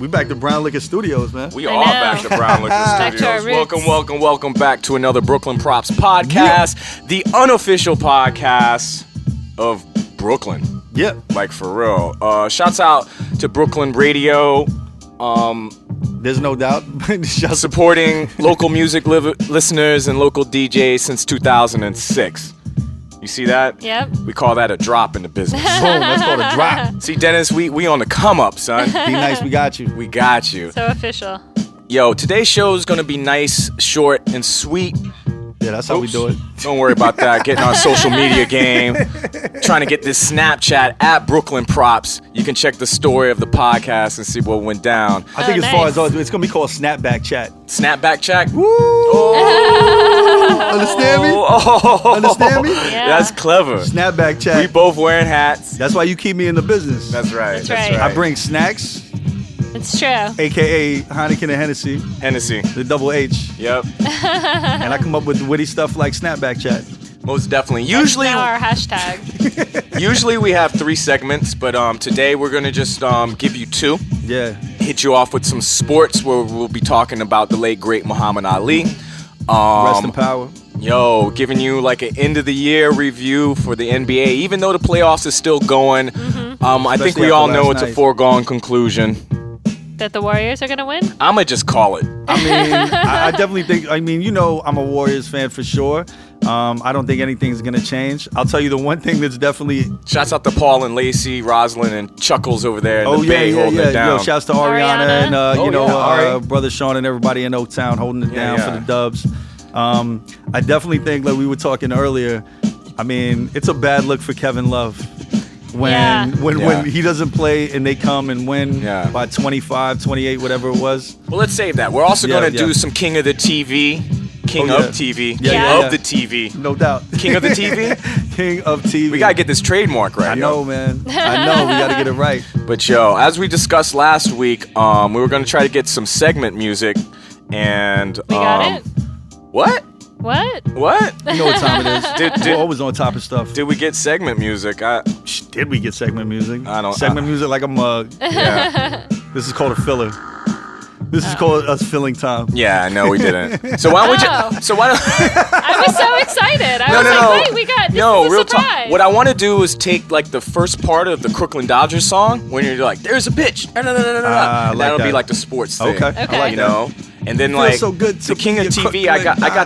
We back to Brown Liquor Studios, man. We are back to Brown Liquor Studios. Welcome back to another Brooklyn Props podcast, the unofficial podcast of Brooklyn. Yeah. Like, for real. Shouts out to Brooklyn Radio. There's no doubt. Supporting local music listeners and local DJs since 2006. You see that? Yep. We call that a drop in the business. Boom, that's called a drop. See, Dennis, we on the come up, son. Be nice, we got you. We got you. So official. Yo, today's show is going to be nice, short, and sweet. Yeah, that's how we do it. Don't worry about that. Getting our social media game. Trying to get this Snapchat at Brooklyn Props. You can check the story of the podcast and see what went down. I think far as it's going to be called Snapback Chat. Snapback Chat? Woo! Oh. Understand me? Oh. Understand me? Yeah. That's clever. Snapback Chat. We both wearing hats. That's why you keep me in the business. That's right. That's right. I bring snacks. It's true. A.K.A. Heineken and Hennessy. Hennessy. The double H. Yep. And I come up with witty stuff like Snapback Chat. Most definitely. Usually, That's now our hashtag. Usually we have 3 segments, but today we're going to just give you 2. Yeah. Hit you off with some sports where we'll be talking about the late, great Muhammad Ali. Rest in power. Yo, giving you like an end of the year review for the NBA, even though the playoffs is still going. I think we all know it's a foregone conclusion. That the Warriors are going to win? I'm going to just call it. I mean, I definitely think, I'm a Warriors fan for sure. I don't think anything's going to change. I'll tell you the one thing that's definitely... Shouts out to Paul and Lacey, Rosalind, and Chuckles over there in the Bay holding it down. Yo, shouts to Ariana and, Ari. Brother Sean and everybody in Oaktown holding it down for the Dubs. I definitely think, like we were talking earlier, I mean, it's a bad look for Kevin Love. When he doesn't play and they come and win by 25, 28, whatever it was. Well, let's save that. We're also going to do some King of the TV. King of TV. Of the TV. No doubt. King of the TV? King of TV. We got to get this trademark right. I know, man. I know. We got to get it right. But, yo, as we discussed last week, we were going to try to get some segment music. And we got it? What? What? You know what time it is. We're always on top of stuff. Did we get segment music? Did we get segment music? I don't. Segment music like a mug. Yeah. This is called a filler. This is called us filling time. Yeah, no, we didn't. So why don't we just... So why don't... I was so excited. I was like, wait, we got... This is a surprise. What I want to do is take, like, the first part of the Crooklyn Dodgers song, when you're like, there's a pitch. And that'll be, like, the sports thing. Okay. I like you know? And then, like, so good the King of TV, I got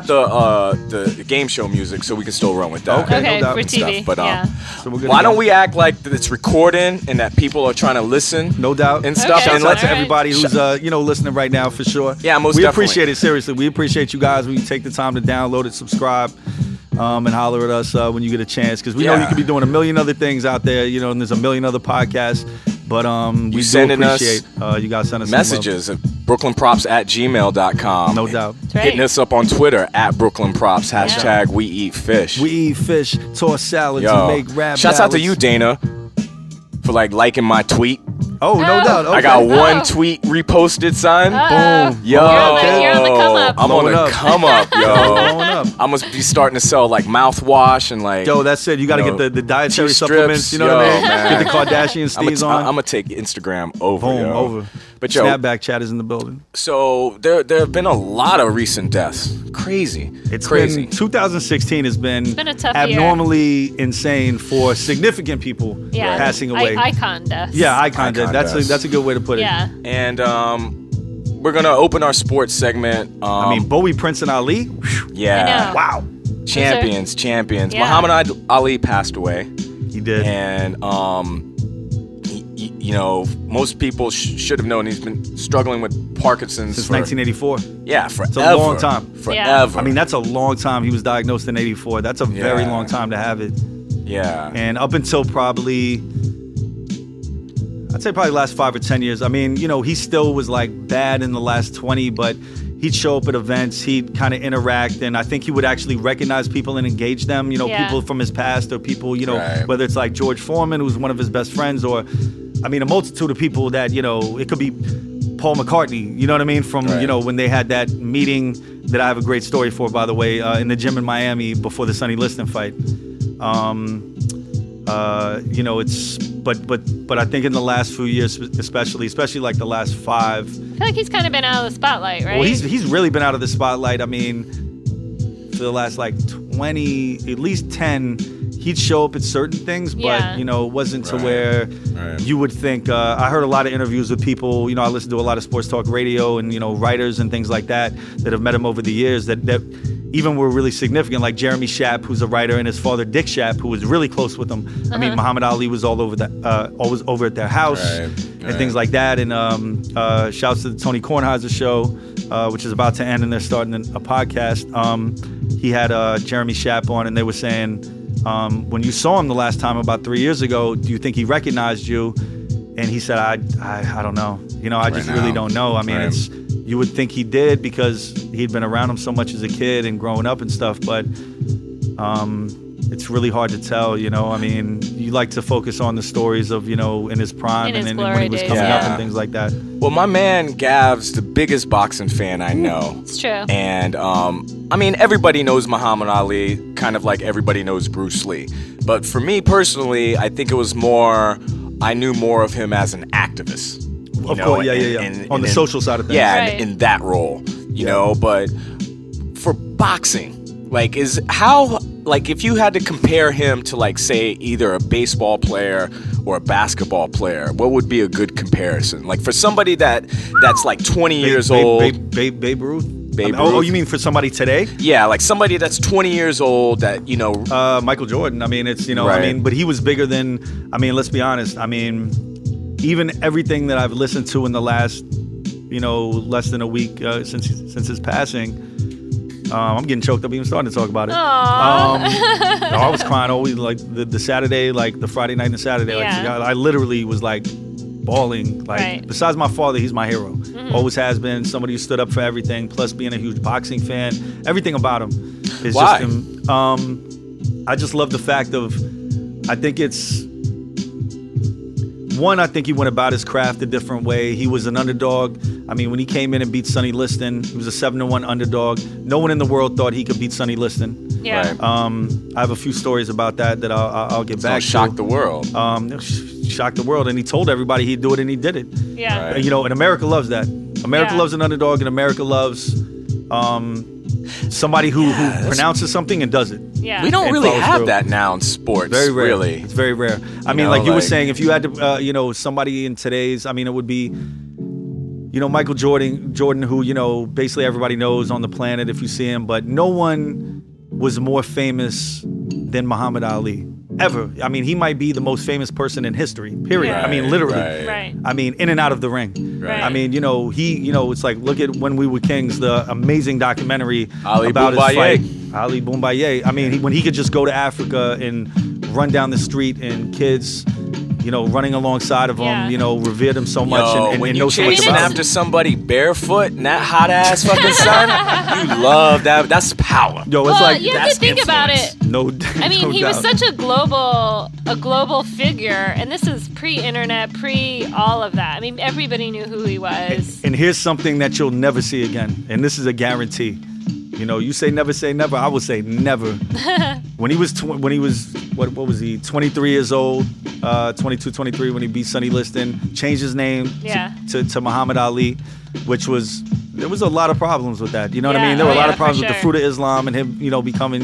the game show music, so we can still run with that. Okay, for TV. But so why don't we act like that it's recording and that people are trying to listen? No doubt. And stuff. Shout And out to everybody who's listening right now for sure. Yeah, most we definitely. Appreciate it, seriously. We appreciate you guys when you take the time to download it, subscribe, and holler at us when you get a chance. Because we know you could be doing a million other things out there, and there's a million other podcasts. But we do appreciate you guys sending us messages at brooklynprops@gmail.com. No doubt. Right. Hitting us up on Twitter at brooklynprops, hashtag we eat fish. We eat fish, toss salads, and make rap Shouts out to ballads. you, Dana, for liking my tweet. Oh, no doubt. Okay. I got one tweet reposted, son. Boom. Yo. You're on the come up. I'm on the come up, yo. Blowing up. I must be starting to sell mouthwash and Yo, that's it. You got to get the dietary supplements. You know what I mean? Man. Get the Kardashian steez on. I'm going to take Instagram over, Boom, over. But yo, Snapback Chat is in the building. So there have been a lot of recent deaths. Crazy. It's crazy. Been 2016 has been a tough abnormally insane for significant people passing away. Icon deaths. Yeah, icon death. That's a good way to put it. Yeah. And we're gonna open our sports segment. Bowie, Prince, and Ali. Whew, yeah. Wow. Champions. Yeah. Muhammad Ali passed away. He did. And most people should have known he's been struggling with Parkinson's since 1984. Yeah, forever. It's a long time. Forever. I mean, that's a long time. He was diagnosed in 84. That's a very long time to have it. Yeah. And up until probably last 5 or 10 years. I mean, he still was like bad in the last 20, but he'd show up at events, he'd kind of interact, and I think he would actually recognize people and engage them, people from his past or people, whether it's like George Foreman, who's one of his best friends, or, a multitude of people that, it could be Paul McCartney, you know what I mean? From, when they had that meeting that I have a great story for, by the way, in the gym in Miami before the Sonny Liston fight. it's but I think in the last few years, especially like the last 5. I feel like he's kind of been out of the spotlight, right? Well, he's really been out of the spotlight. I mean, for the last like 20, at least 10, he'd show up at certain things, but it wasn't to where you would think. I heard a lot of interviews with people. I listen to a lot of sports talk radio and writers and things like that have met him over the years that even were really significant, like Jeremy Schaap, who's a writer, and his father Dick Schaap, who was really close with him. I mean, Muhammad Ali was all over always over at their house and things like that. And shouts to the Tony Kornheiser show, which is about to end, and they're starting a podcast. He had Jeremy Schaap on, and they were saying, when you saw him the last time about 3 years ago, do you think he recognized you? And he said, I don't know. I just really don't know. I mean, you would think he did because he'd been around him so much as a kid and growing up and stuff, but it's really hard to tell, I mean, you like to focus on the stories of, in his prime and then when he was coming up and things like that. Well, my man Gav's the biggest boxing fan I know. It's true. And, I mean, everybody knows Muhammad Ali, kind of like everybody knows Bruce Lee. But for me personally, I think it was I knew more of him as an activist. Of course, on the social side of things. Yeah, in that role, you know. But for boxing, if you had to compare him to, like, say, either a baseball player or a basketball player, what would be a good comparison? Like, for somebody that's like 20 years old. Babe Ruth? Oh, you mean for somebody today? Yeah, like somebody that's 20 years old that, Michael Jordan. I mean, it's, I mean, but he was bigger than, I mean, let's be honest. I mean, even everything that I've listened to in the last, less than a week since his passing, I'm getting choked up even starting to talk about it. I was crying always, like the Saturday, like the Friday night and the Saturday. Like, I literally was like bawling. Like, besides my father, he's my hero. Mm-hmm. Always has been. Somebody who stood up for everything. Plus, being a huge boxing fan, everything about him is just him. I just love the fact of, I think he went about his craft a different way. He was an underdog. I mean, when he came in and beat Sonny Liston, he was a 7-1 underdog. No one in the world thought he could beat Sonny Liston. Yeah. I have a few stories about that I'll get back to. Shocked the world. Shocked the world, and he told everybody he'd do it, and he did it. Yeah. Right. And America loves that. America loves an underdog, and America loves somebody who pronounces something and does it. Yeah. We don't really have that now in sports. Very rare. Really. It's very rare. I mean, like you were saying, if you had to, somebody in today's, I mean, it would be, Michael Jordan, who, basically everybody knows on the planet if you see him, but no one was more famous than Muhammad Ali. Ever. I mean, he might be the most famous person in history, period. Right, I mean, literally. Right. I mean, in and out of the ring. Right. I mean, it's like, look at When We Were Kings, the amazing documentary Ali about Boumbaye. his fight. Ali Boumbaye. I mean, when he could just go to Africa and run down the street and kids, running alongside of him, revered him so much and when know you so much chasing about after somebody barefoot in that hot ass fucking sun, you love that. That's power. Yo, it's like, you have to think about it. No, I mean, he was doubt. such a global figure, and this is pre-internet, all of that. I mean, everybody knew who he was. And here's something that you'll never see again, and this is a guarantee. You say never. I will say never. When he was what was he? 23 years old, 22, 23 when he beat Sonny Liston, changed his name to Muhammad Ali, there was a lot of problems with that. You know what I mean? There were a lot of problems with the fruit of Islam and him, becoming,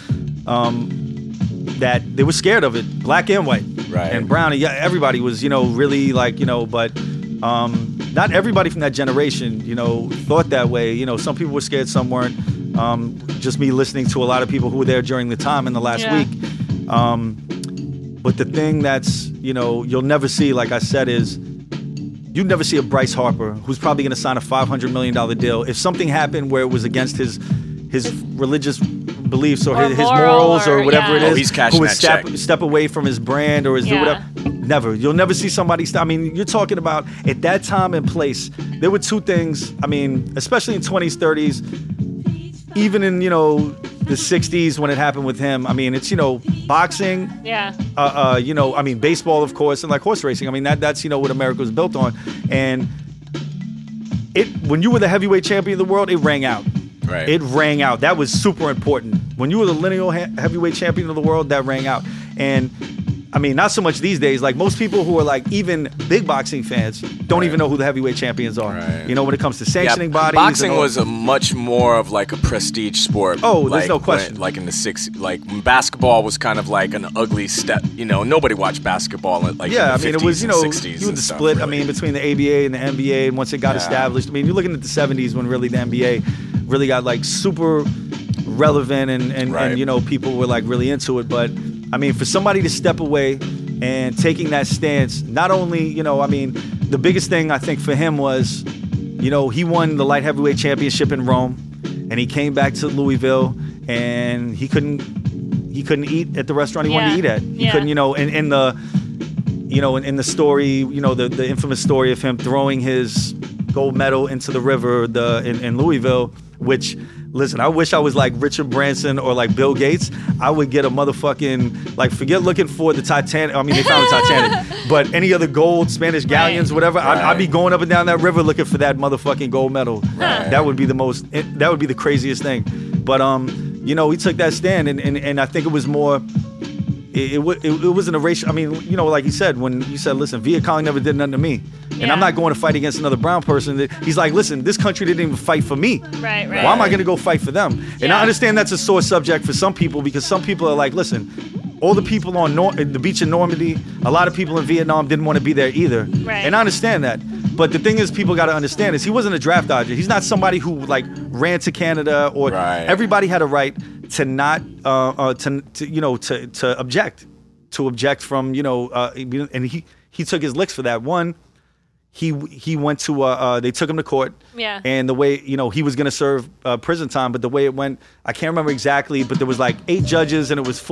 that they were scared of it, black and white, and brown. And everybody was, really like, but not everybody from that generation, thought that way. Some people were scared, some weren't. Just me listening to a lot of people who were there during the time in the last week. But the thing that's, you'll never see, like I said, is you'd never see a Bryce Harper who's probably going to sign a $500 million deal. If something happened where it was against his religious beliefs or his morals or whatever it is, he's cashing who would that check. step away from his brand or his do whatever. Never. You'll never see somebody I mean, you're talking about at that time and place, there were two things, I mean, especially in 20s, 30s, even in, the 60s when it happened with him. I mean, it's, boxing. Yeah. I mean, baseball, of course, and like horse racing. I mean, that's, what America was built on. And when you were the heavyweight champion of the world, it rang out. Right. It rang out. That was super important. When you were the lineal heavyweight champion of the world, that rang out. And I mean, not so much these days. Like most people who are like even big boxing fans don't even know who the heavyweight champions are. Right. You know, when it comes to sanctioning bodies. Boxing was a much more of like a prestige sport. Oh, there's no question. Like in the 60s, like when basketball was kind of like an ugly step. You know, nobody watched basketball like in the 50s, it was, you know, 60s you would stuff, split. really. I mean, between the ABA and the NBA, and once it got established. I mean, you're looking at the 70s when really the NBA really got like super relevant and you know, people were like really into it. But I mean, for somebody to step away and taking that stance, not only, you know, I mean, the biggest thing I think for him was, you know, he won the light heavyweight championship in Rome, and he came back to Louisville, and he couldn't eat at the restaurant he wanted to eat at. He couldn't, you know, in the story, you know, the infamous story of him throwing his gold medal into the river in Louisville, which, listen, I wish I was like Richard Branson or like Bill Gates. I would get a motherfucking, like, forget looking for the Titanic. I mean, they found the Titanic, but any other gold, Spanish galleons, whatever, I'd be going up and down that river looking for that motherfucking gold medal. Right. That would be the craziest thing. But, you know, he took that stand, and I think it was more, it wasn't a racial, I mean, you know, like he said, when you said, listen, Viet Cong never did nothing to me. And I'm not going to fight against another brown person. He's like, listen, this country didn't even fight for me. Right. Why am I going to go fight for them? And I understand that's a sore subject for some people, because some people are like, listen, all the people on the beach in Normandy, a lot of people in Vietnam didn't want to be there either. Right. And I understand that. But the thing is, people got to understand is he wasn't a draft dodger. He's not somebody who like ran to Canada or everybody had a right to not to object from, you know, and he took his licks for that. One, he went to they took him to court. Yeah. And the way, you know, he was going to serve prison time, but the way it went, I can't remember exactly, but there was like 8 judges and it was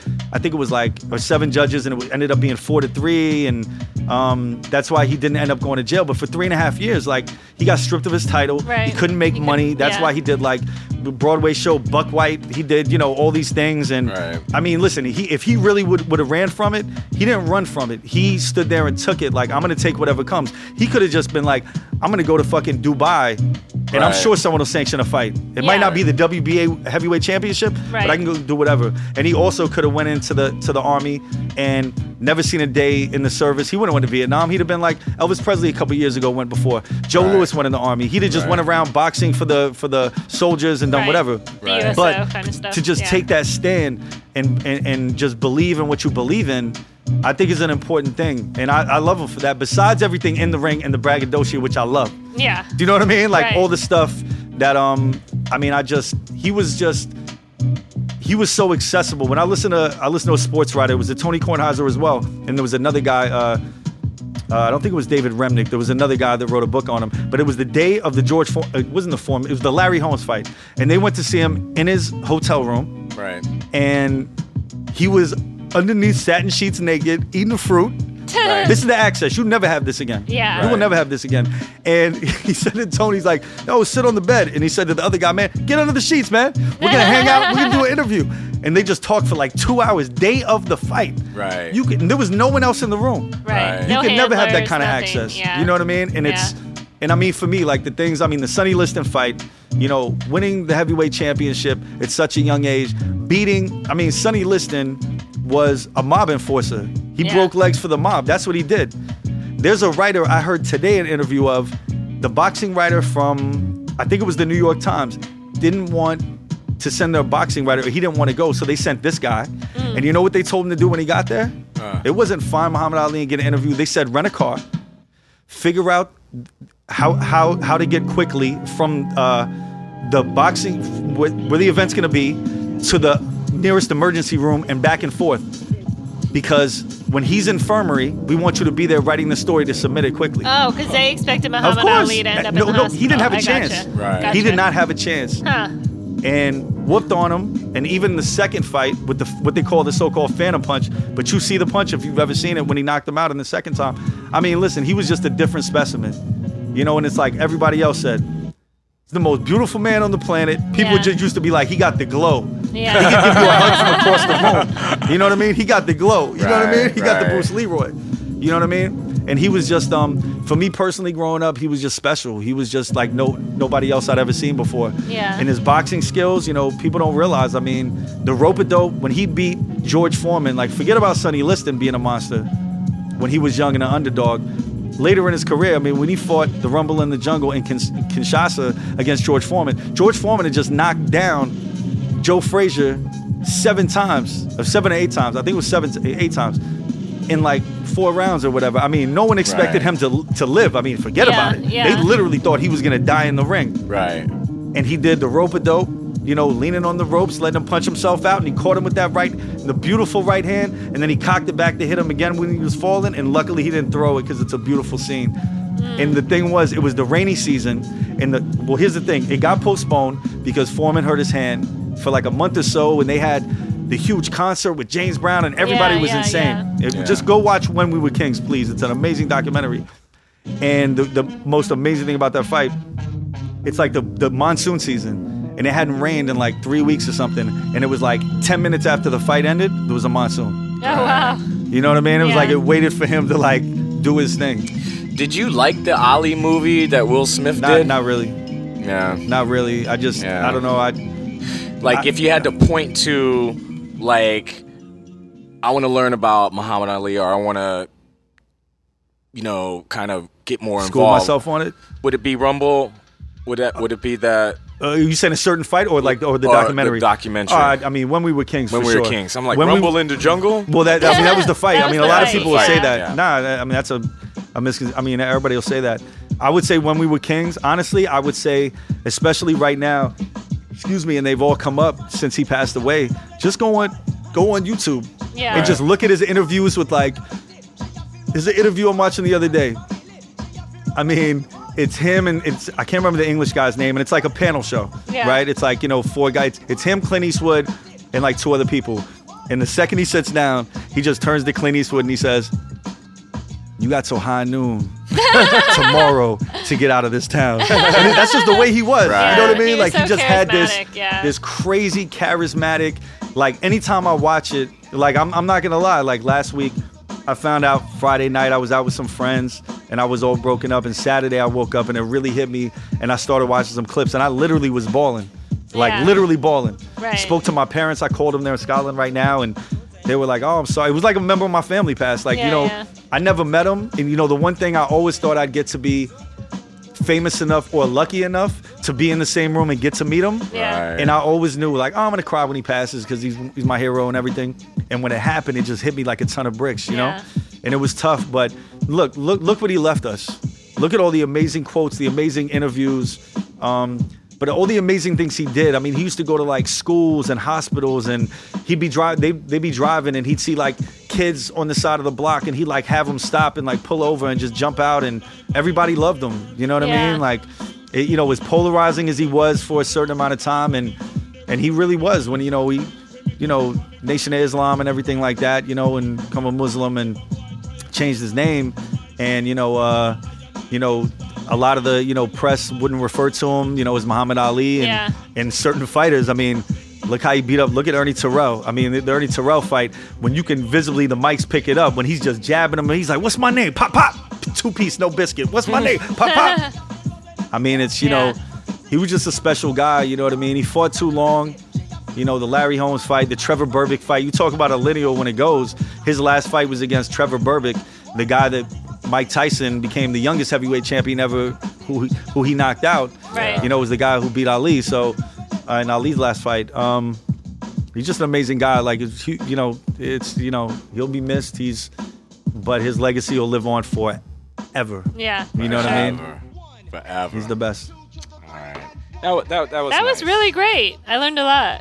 7 judges, and it ended up being 4-3, and that's why he didn't end up going to jail. But for 3.5 years, like, he got stripped of his title. Right. He couldn't make money. That's why he did like the Broadway show Buck White. He did, you know, all these things. And I mean, listen, if he really would have ran from it, he didn't run from it. He stood there and took it like, I'm going to take whatever comes. He could have just been like, I'm going to go to fucking Dubai, and I'm sure someone will sanction a fight. It might not be the WBA heavyweight championship, but I can go do whatever. And he also could have went into the army and never seen a day in the service. He wouldn't have went to Vietnam. He'd have been like Elvis Presley a couple years ago went before. Joe Louis went in the army. He'd have just went around boxing for the soldiers and done whatever. The USO but kind of stuff. To just take that stand and just believe in what you believe in, I think is an important thing. And I love him for that. Besides everything in the ring and the braggadocio, which I love. Yeah. Do you know what I mean? Like all the stuff that I mean, he was so accessible. When I listened to a sports writer, it was a Tony Kornheiser as well, and there was another guy. I don't think it was David Remnick. There was another guy that wrote a book on him. But it was the day of the it wasn't the Foreman. It was the Larry Holmes fight, and they went to see him in his hotel room. Right. And he was underneath satin sheets, naked, eating the fruit. Right. This is the access. You'll never have this again. Yeah. You will never have this again. And he said to Tony, he's like, no, sit on the bed. And he said to the other guy, man, get under the sheets, man. We're going to hang out. We're going to do an interview. And they just talked for like 2 hours, day of the fight. Right. There was no one else in the room. Right. You could never have that kind of access. Yeah. You know what I mean? And and I mean, for me, like the Sonny Liston fight, you know, winning the heavyweight championship at such a young age, Sonny Liston was a mob enforcer. He broke legs for the mob. That's what he did. There's a writer I heard today an interview of, the boxing writer from, I think it was the New York Times, didn't want to send their boxing writer. He didn't want to go, so they sent this guy. And you know what they told him to do when he got there? It wasn't find Muhammad Ali and get an interview. They said rent a car, figure out how to get quickly from the boxing, where the event's going to be, to the nearest emergency room and back and forth. Because when he's infirmary, we want you to be there writing the story to submit it quickly. Oh, because they expected Muhammad Ali to end up in the hospital. No, he didn't have a chance. Gotcha. Right. Gotcha. He did not have a chance. Huh. And whooped on him. And even the second fight with what they call the so-called phantom punch, but you see the punch if you've ever seen it when he knocked him out in the second time. I mean, listen, he was just a different specimen. You know, and it's like everybody else said, he's the most beautiful man on the planet. People just used to be like, he got the glow. Yeah. He could give you a hug from across the room. You know what I mean? He got the glow. You know what I mean? He got the Bruce Leroy. You know what I mean? And he was just, for me personally growing up, he was just special. He was just like nobody else I'd ever seen before. Yeah. And his boxing skills, you know, people don't realize, I mean, the rope-a-dope, when he beat George Foreman, like forget about Sonny Liston being a monster when he was young and an underdog. Later in his career, I mean, when he fought the Rumble in the Jungle in Kinshasa against George Foreman had just knocked down Joe Frazier 7 or 8 times. I think it was 7 to 8 times in like 4 rounds or whatever. I mean, no one expected him to live. I mean, forget about it. Yeah. They literally thought he was going to die in the ring. Right. And he did the rope-a-dope, you know, leaning on the ropes, letting him punch himself out, and he caught him with that the beautiful right hand, and then he cocked it back to hit him again when he was falling, and luckily he didn't throw it because it's a beautiful scene. And the thing was, it was the rainy season, and well, here's the thing, it got postponed because Foreman hurt his hand for like a month or so, and they had the huge concert with James Brown, and everybody was insane. Just go watch When We Were Kings, please. It's an amazing documentary. And the most amazing thing about that fight, it's like the monsoon season, and it hadn't rained in like 3 weeks or something, and it was like 10 minutes after the fight ended, there was a monsoon. Oh, wow. You know what I mean? It was like it waited for him to like do his thing. Did you like the Ali movie that Will Smith did? Not really. Yeah. Not really. I just, I don't know. If you had to point to, like, I want to learn about Muhammad Ali, or I want to, you know, kind of get more involved. School myself on it? Would it be Rumble? Would it be that? You saying a certain fight or the documentary? The documentary. I mean, When We Were Kings. When for We sure. Were Kings. I'm like, Rumble in the Jungle? Well, that was the fight. I mean, a lot of people will say that. Yeah. Nah, I mean, that's a misconception. I mean, everybody will say that. I would say When We Were Kings. Honestly, I would say, especially right now, and they've all come up since he passed away. Just go on YouTube and just look at his interviews with like. There's an interview I'm watching the other day. I mean, it's him and I can't remember the English guy's name, and it's like a panel show, right? It's like, you know, 4 guys. It's him, Clint Eastwood, and like 2 other people. And the second he sits down, he just turns to Clint Eastwood and he says, "You got till high noon tomorrow to get out of this town." And that's just the way he was. Right. You know what I mean? He was He just had charismatic, this crazy charismatic. Like anytime I watch it, like I'm not gonna lie. Like last week, I found out Friday night I was out with some friends and I was all broken up. And Saturday I woke up and it really hit me. And I started watching some clips and I literally was bawling, literally bawling. Right. Spoke to my parents. I called them. They're in Scotland right now, and they were like, "Oh, I'm sorry." It was like a member of my family passed. Like, I never met him. And, you know, the one thing I always thought I'd get to be famous enough or lucky enough to be in the same room and get to meet him. Yeah. Right. And I always knew, like, I'm going to cry when he passes because he's my hero and everything. And when it happened, it just hit me like a ton of bricks, you know? And it was tough. But look what he left us. Look at all the amazing quotes, the amazing interviews. But all the amazing things he did. I mean, he used to go to like schools and hospitals, and he'd be they'd be driving, and he'd see like kids on the side of the block, and he'd like have them stop and like pull over and just jump out, and everybody loved him. You know what I mean? Like, you know, as polarizing as he was for a certain amount of time, and he really was when, you know, Nation of Islam and everything like that, you know, and become a Muslim and changed his name, and a lot of the, you know, press wouldn't refer to him, you know, as Muhammad Ali and certain fighters. I mean, look how he beat up. Look at Ernie Terrell. I mean, the Ernie Terrell fight, when you can visibly, the mics pick it up, when he's just jabbing him and he's like, "What's my name? Pop, pop. 2-piece, no biscuit. What's my name? Pop, pop." I mean, it's, you know, he was just a special guy, you know what I mean? He fought too long. You know, the Larry Holmes fight, the Trevor Berbick fight. You talk about a lineal when it goes. His last fight was against Trevor Berbick, the guy that Mike Tyson became the youngest heavyweight champion ever, who he knocked out. Right. You know, was the guy who beat Ali. So, in Ali's last fight, he's just an amazing guy. Like, you know, he'll be missed. But his legacy will live on forever. Yeah. You know what I mean? Forever. He's the best. All right. That was was really great. I learned a lot.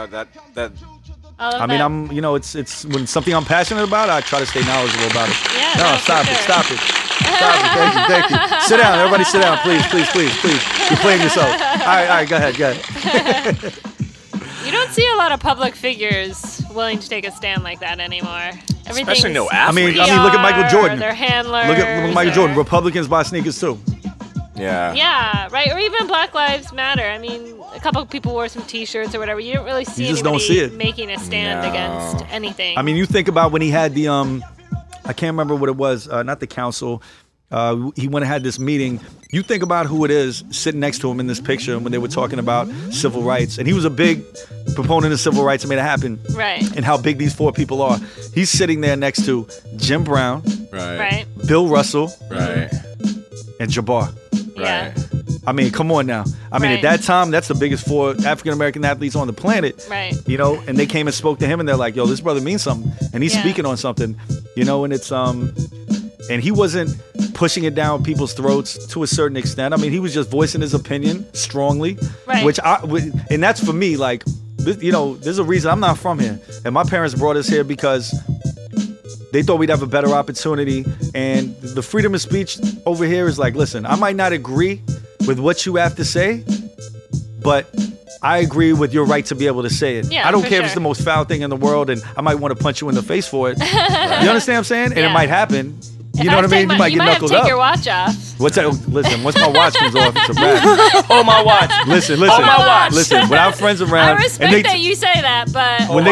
I mean, I'm, you know, it's when something I'm passionate about, I try to stay knowledgeable about it. Yeah. No, stop it. Thank you. Sit down. Everybody sit down, please. You're playing yourself. All right, go ahead. You don't see a lot of public figures willing to take a stand like that anymore. Especially no I mean, athletes. look at Michael Jordan. Their handlers. Look at Michael Jordan. Republicans buy sneakers too. Yeah. Yeah, right. Or even Black Lives Matter. I mean, a couple of people wore some T-shirts or whatever. You don't really see anybody making a stand against anything. I mean, you think about when he had the I can't remember what it was. Not the council. he went and had this meeting. You think about who it is sitting next to him in this picture when they were talking about civil rights. And he was a big proponent of civil rights and made it happen. Right. And how big these 4 people are. He's sitting there next to Jim Brown. Right. Bill Russell. Right. And Jabbar. Yeah. Right. I mean, come on now. I mean, at that time, that's the biggest 4 African-American athletes on the planet. Right. You know, and they came and spoke to him and they're like, yo, this brother means something. And he's speaking on something, you know, and it's, and he wasn't pushing it down people's throats to a certain extent. I mean, he was just voicing his opinion strongly, right. And that's for me, like, you know, there's a reason I'm not from here. And my parents brought us here because they thought we'd have a better opportunity. And the freedom of speech over here is like, listen, I might not agree with what you have to say, but I agree with your right to be able to say it. Yeah, I don't care sure. if it's the most foul thing in the world, and I might want to punch you in the face for it. You understand what I'm saying? And it might happen. You know what I mean? You might get knuckled up. You might have to take your watch off. What's that? Listen, once my watch comes off, it's a wrap. Oh, my watch. Listen. Oh, my watch. Listen, when I have friends around, I respect that you say that, but when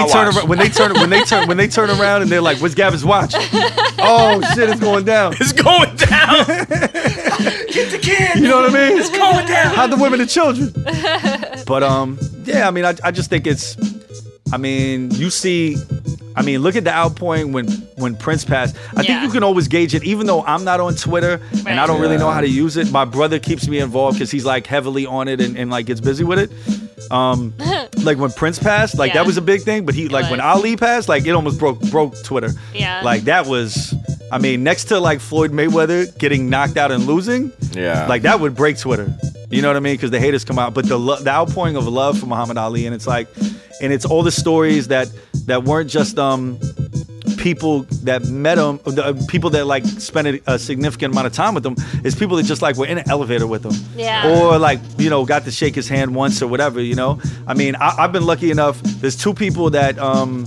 they turn around and they're like, "What's Gavin's watch?" Oh shit, it's going down. It's going down. Get the kid. You know what I mean? It's going down. Hide the women and children. But yeah, I mean, I just think it's. I mean, you see. I mean, look at the outpouring when Prince passed. I think you can always gauge it, even though I'm not on Twitter and I don't really know how to use it. My brother keeps me involved because he's like heavily on it and like gets busy with it. Like when Prince passed, like that was a big thing. But when Ali passed, like it almost broke Twitter. Yeah. Like that was, I mean, next to like Floyd Mayweather getting knocked out and losing, like that would break Twitter. You know what I mean? Because the haters come out. But the outpouring of love for Muhammad Ali, and it's like, and it's all the stories that weren't just people that met him, people that like spent a significant amount of time with him. It's people that just like were in an elevator with him, or like, you know, got to shake his hand once or whatever. You know, I mean, I've been lucky enough. There's 2 people that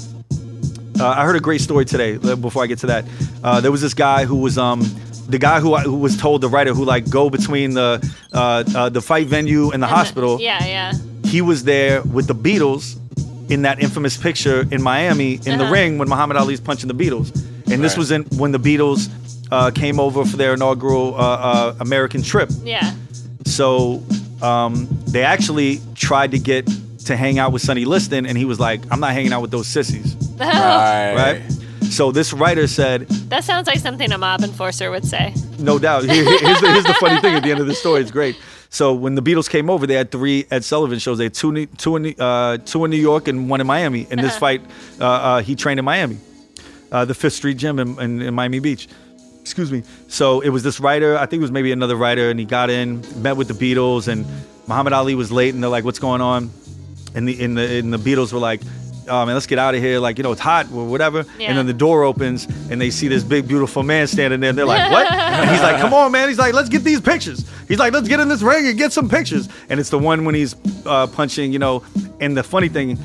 I heard a great story today. Before I get to that, there was this guy who was the guy who was told, the writer who like go between the fight venue and the hospital. He was there with the Beatles in that infamous picture in Miami in the ring when Muhammad Ali's punching the Beatles. And this was when the Beatles came over for their inaugural American trip. Yeah. So they actually tried to get to hang out with Sonny Liston, and he was like, I'm not hanging out with those sissies. Right? So this writer said... That sounds like something a mob enforcer would say. No doubt. Here's the funny thing at the end of the story. It's great. So when the Beatles came over, they had 3 Ed Sullivan shows. They had two in New York and 1 in Miami. In this fight, he trained in Miami, the 5th Street Gym in Miami Beach. Excuse me. So it was this writer, I think it was maybe another writer, and he got in, met with the Beatles, and Muhammad Ali was late, and they're like, what's going on? And the Beatles were like, oh man, let's get out of here. Like, you know, it's hot or whatever. Yeah. And then the door opens and they see this big, beautiful man standing there. And they're like, what? And he's like, come on, man. He's like, let's get these pictures. He's like, let's get in this ring and get some pictures. And it's the one when he's punching, you know. And the funny thing,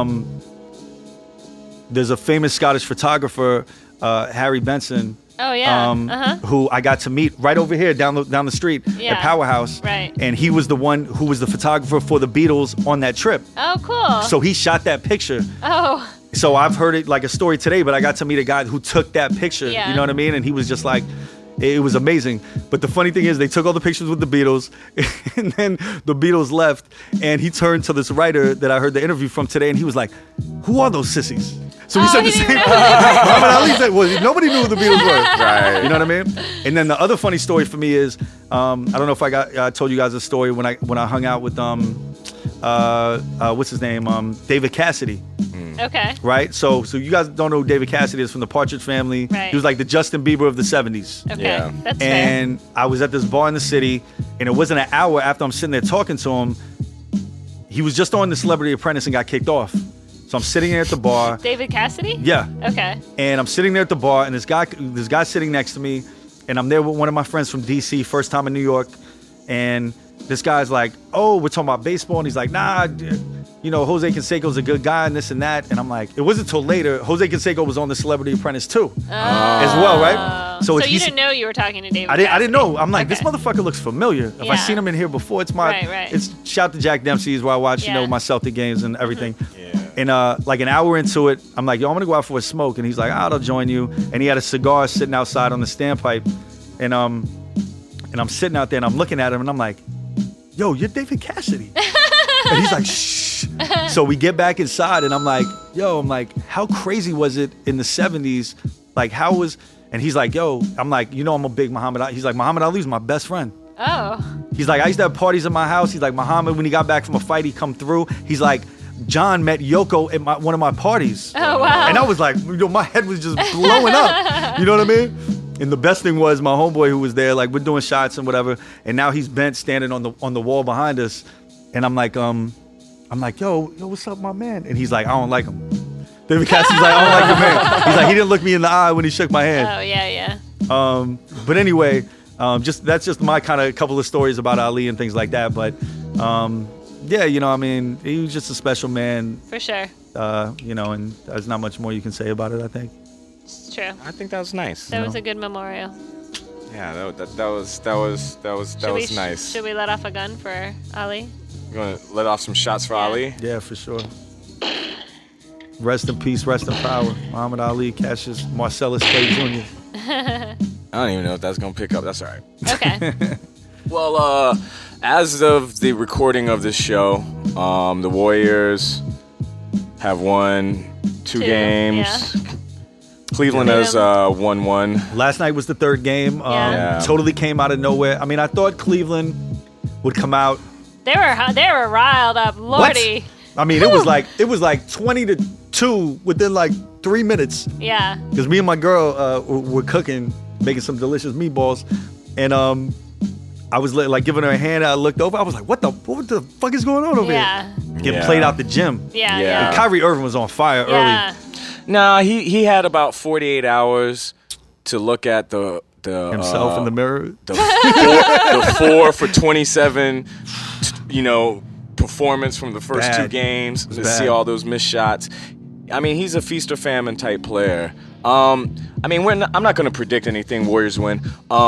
there's a famous Scottish photographer, Harry Benson. Oh, yeah. Who I got to meet right over here down the street at Powerhouse. Right. And he was the one who was the photographer for the Beatles on that trip. Oh, cool. So he shot that picture. Oh. So I've heard it like a story today, but I got to meet a guy who took that picture. Yeah. You know what I mean? And he was just like, it was amazing. But the funny thing is they took all the pictures with the Beatles and then the Beatles left. And he turned to this writer that I heard the interview from today and he was like, who are those sissies? So he said the same thing. Muhammad Ali said, well, nobody knew who the Beatles were. Right. You know what I mean? And then the other funny story for me is, I don't know if I told you guys a story when I hung out with what's his name? David Cassidy. Okay. Right? So you guys don't know who David Cassidy is from the Partridge Family. Right. He was like the Justin Bieber of the 70s. Okay. Yeah. That's and fair. I was at this bar in the city, and it wasn't an hour after I'm sitting there talking to him. He was just on The Celebrity Apprentice and got kicked off. So I'm sitting there at the bar. David Cassidy? Yeah. Okay. And I'm sitting there at the bar, and this guy sitting next to me, and I'm there with one of my friends from DC, first time in New York, and this guy's like, oh, we're talking about baseball, and he's like, nah, you know, Jose Canseco's a good guy and this and that. And I'm like, it wasn't until later, Jose Canseco was on The Celebrity Apprentice too, as well, right? So you didn't know you were talking to David I didn't know. I'm like, this motherfucker looks familiar. If Yeah. I seen him in here before, it's my, Right. it's shout to Jack Dempsey's where I watch, Yeah. you know, my Celtic games and everything. Yeah. And like an hour into it, I'm like, yo, I'm gonna go out for a smoke. And he's like, I'll join you. And he had a cigar sitting outside on the standpipe. and I'm sitting out there and I'm looking at him and I'm like, yo, you're David Cassidy. And he's like, shh. So we get back inside and I'm like, how crazy was it in the 70s? Like, and he's like, yo, I'm like, I'm a big Muhammad Ali. He's like, Muhammad Ali's my best friend. Oh. He's like, I used to have parties in my house. He's like, Muhammad, when he got back from a fight, he come through. He's like, John met Yoko at one of my parties. Oh, wow. And I was like, my head was just blowing up. You know what I mean? And the best thing was my homeboy who was there, like, we're doing shots and whatever. And now he's bent standing on the wall behind us. And I'm like, yo, what's up, my man? And he's like, I don't like him. David Cassidy's like, I don't like the man. He's like, he didn't look me in the eye when he shook my hand. Oh, yeah. But anyway, that's just my kind of couple of stories about Ali and things like that. But yeah, he was just a special man. For sure. And there's not much more you can say about it, I think. It's true. I think that was nice. That was a good memorial. Yeah, that was nice. Should we let off a gun for Ali? You gonna let off some shots for Ali? Yeah, for sure. Rest in peace, rest in power. Muhammad Ali, Cassius Marcellus Clay Jr. I don't even know if that's gonna pick up. That's all right. Okay. Well, as of the recording of this show, the Warriors have won two games. Yeah. Cleveland has won one. Last night was the third game. Totally came out of nowhere. I mean, I thought Cleveland would come out. They were riled up, Lordy. What? I mean, it was like 20-2 within like 3 minutes. Yeah. Because me and my girl were cooking, making some delicious meatballs, and I was like giving her a hand. I looked over. I was like, what the fuck is going on over here? Getting played out the gym. Yeah. And Kyrie Irving was on fire early. Nah, he had about 48 hours to look at the himself in the mirror. The 4 for 27, performance from the first two games to see all those missed shots. I mean, he's a feast or famine type player. I'm not going to predict anything. Warriors win.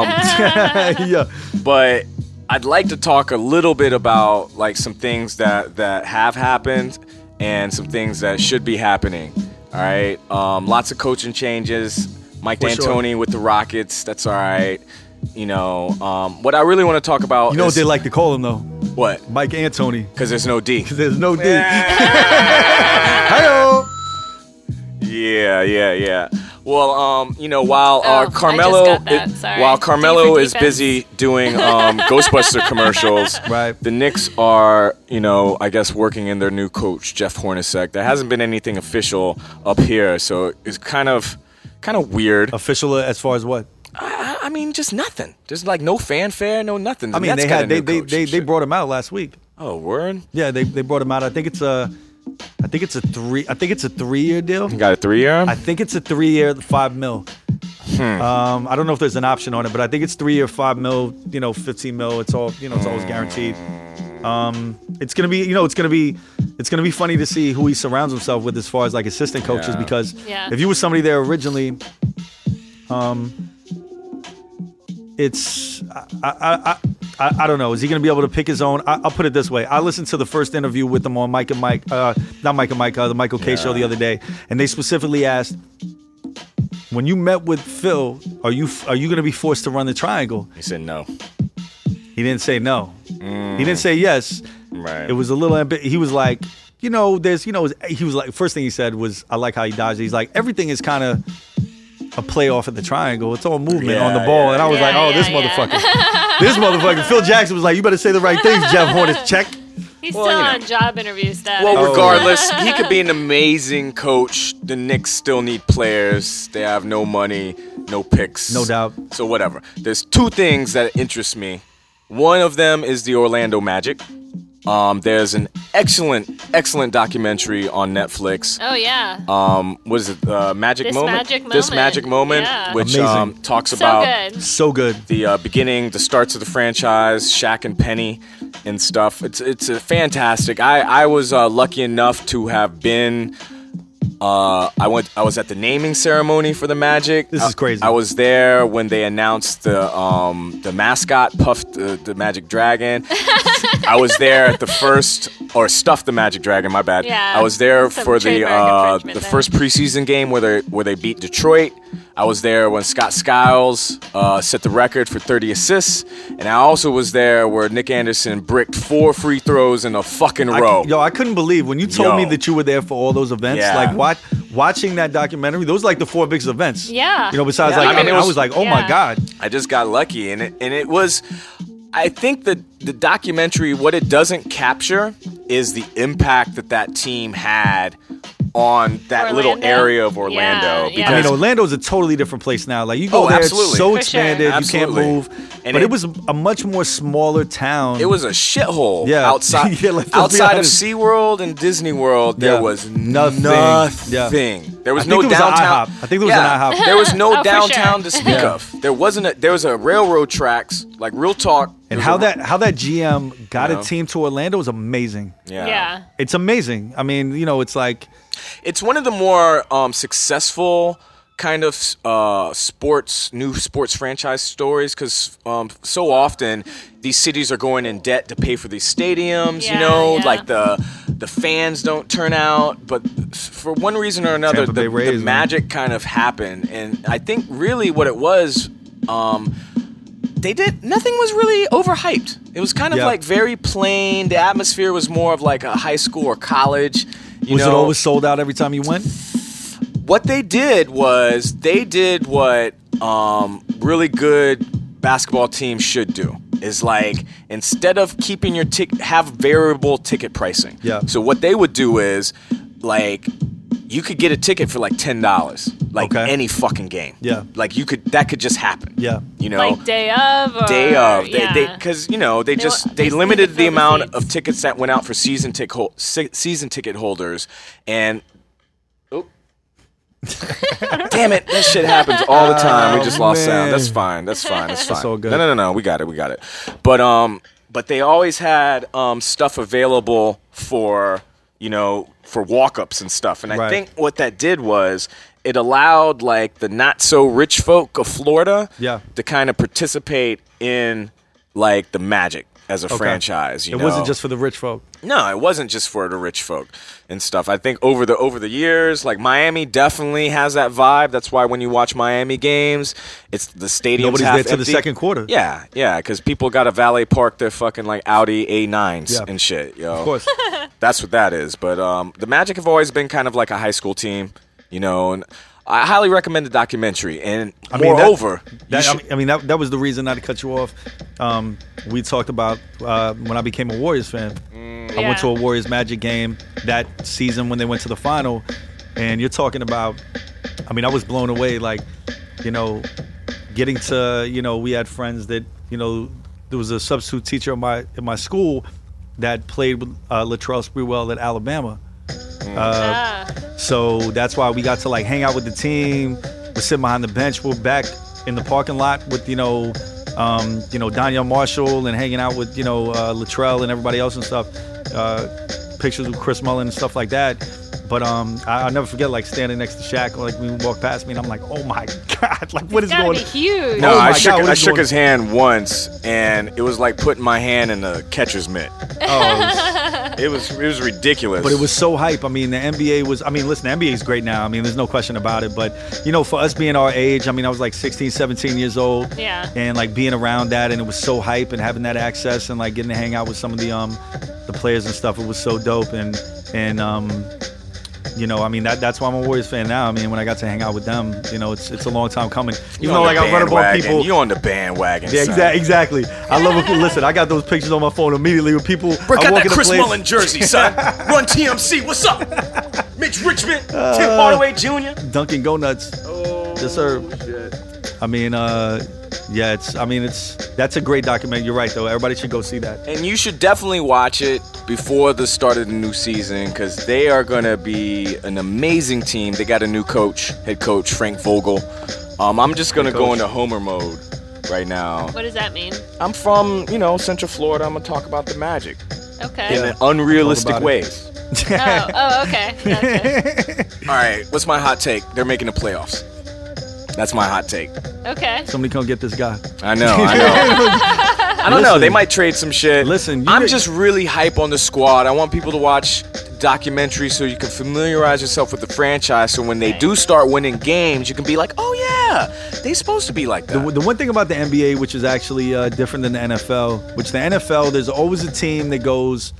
Yeah. But I'd like to talk a little bit about like some things that have happened and some things that should be happening. All right. Lots of coaching changes. Mike D'Antoni with the Rockets. That's all right. What I really want to talk about is what they like to call him, though? What? Mike D'Antoni. Because there's no D. Because there's no D. Hi-yo. Yeah. Well, while Carmelo is busy doing Ghostbuster commercials, right. The Knicks are, I guess working in their new coach, Jeff Hornacek. There hasn't been anything official up here, so it's kind of weird. Official as far as what? I mean, just nothing. There's like no fanfare, no nothing. I mean, they brought him out last week. Oh, word? Yeah, they brought him out. I think it's a 3-year deal. You got a 3-year? I think it's a 3-year, $5 million. I don't know if there's an option on it, but I think it's 3-year, $5 million, $15 million. It's all, it's always guaranteed. It's gonna be funny to see who he surrounds himself with as far as like assistant coaches, because if you were somebody there originally, it's I don't know. Is he going to be able to pick his own? I'll put it this way. I listened to the first interview with him on the Michael K show the other day, and they specifically asked, when you met with Phil, are you going to be forced to run the triangle? He said no. He didn't say no. He didn't say yes. Right. It was a little he was like, he was like, first thing he said was, I like how he dodged it. He's like, everything is kind of a play off at the triangle. It's all movement on the ball. And I was motherfucker. This motherfucker. Phil Jackson was like, you better say the right things, Jeff Hornacek. Check. He's still on job interview stuff. Well, regardless, he could be an amazing coach. The Knicks still need players. They have no money, no picks. No doubt. So whatever. There's two things that interest me. One of them is the Orlando Magic. There's an excellent documentary on Netflix. Oh yeah. What is it? Magic Moment. This Magic Moment, which talks so about so good the beginning, the starts of the franchise, Shaq and Penny, and stuff. It's a fantastic. I was lucky enough to have been. I was at the naming ceremony for the Magic. This is crazy. I was there when they announced the mascot, Puff the Magic Dragon. I was there at the first, or Stuff the Magic Dragon. My bad. Yeah, I was there for the first preseason game where they beat Detroit. I was there when Scott Skiles set the record for 30 assists, and I also was there where Nick Anderson bricked 4 free throws in a fucking row. I couldn't believe when you told me that you were there for all those events. Yeah. Like watching that documentary, those were like the 4 biggest events. Yeah. Besides I was like, oh my God. I just got lucky, and it was. I think that the documentary, what it doesn't capture is the impact that team had on that little area of Orlando. Yeah, I mean, Orlando is a totally different place now. Like, you go there, it's so expanded, you can't move. But it was a much more smaller town. It was a shithole. Yeah. Outside of SeaWorld and Disney World, there was nothing. Yeah. There was no downtown. I think there was an IHOP. There was no downtown sure. to speak of. There was a railroad tracks, like real talk. And how that GM got a team to Orlando is amazing. Yeah. It's amazing. I mean, it's like... It's one of the more successful kind of new sports franchise stories, because so often these cities are going in debt to pay for these stadiums. Like the fans don't turn out, but for one reason or another, the magic kind of happened. And I think really what it was, nothing was really overhyped. It was kind of like very plain. The atmosphere was more of like a high school or college. Was it always sold out every time you went? What they did was what really good basketball teams should do. Is like, instead of keeping your have variable ticket pricing. Yeah. So what they would do is, like, you could get a ticket for like $10, like any fucking game. Yeah. Like that could just happen. Yeah. Like day of. Because they limited the amount of tickets that went out for season ticket holders, and damn it, that shit happens all the time. We just lost sound. That's fine. That's all good. No. We got it. But they always had stuff available for walk-ups and stuff. And I think what that did was it allowed like the not so rich folk of Florida to kind of participate in like the Magic as a franchise. It wasn't just for the rich folk. No, it wasn't just for the rich folk and stuff. I think over the years, like Miami definitely has that vibe. That's why when you watch Miami games, it's the stadium's half empty. Nobody's there till the second quarter. Yeah, because people got to valet park their fucking like Audi A9s and shit. Of course. That's what that is. But the Magic have always been kind of like a high school team, and I highly recommend the documentary. And moreover, that was the reason not to cut you off. We talked about when I became a Warriors fan. I went to a Warriors Magic game that season when they went to the final, and you're talking about, I was blown away. Like, getting to, we had friends that, there was a substitute teacher in my school that played with Latrell Sprewell at Alabama. So that's why we got to like hang out with the team. We're sitting behind the bench. We're back in the parking lot with Donyell Marshall and hanging out with Latrell and everybody else and stuff. Pictures with Chris Mullin and stuff like that. But I'll never forget like standing next to Shaq, or like when he walked past me, and I'm like, oh my God, like what is going on? It's gotta be huge. No, I shook his hand once, and it was like putting my hand in the catcher's mitt. It was ridiculous. But it was so hype. The NBA was, listen, the NBA is great now. There's no question about it. But, for us being our age, I was like 16, 17 years old. Yeah. And like being around that, and it was so hype, and having that access, and like getting to hang out with some of the players and stuff. It was so dope. And that's why I'm a Warriors fan now. When I got to hang out with them, it's a long time coming. Even though, like, I run up on people. You on the bandwagon. Yeah, exactly. I love it. Listen, I got those pictures on my phone immediately with people. Break out that Chris Mullin jersey, son. Run TMC. What's up? Mitch Richmond, Tim Hardaway Jr. Dunkin' Go Nuts. Oh, yes, sir. Shit. That's a great documentary. You're right, though. Everybody should go see that. And you should definitely watch it before the start of the new season, because they are going to be an amazing team. They got a new head coach, Frank Vogel. I'm just going to go into Homer mode right now. What does that mean? I'm from, Central Florida. I'm going to talk about the Magic. Okay. In unrealistic ways. Okay. Gotcha. All right, what's my hot take? They're making the playoffs. That's my hot take. Okay. Somebody come get this guy. I know. I don't know. They might trade some shit. Listen, I'm just really hype on the squad. I want people to watch documentaries so you can familiarize yourself with the franchise. So when they do start winning games, you can be like, oh yeah, they supposed to be like that. The one thing about the NBA, which is actually different than the NFL, which the NFL, there's always a team that goes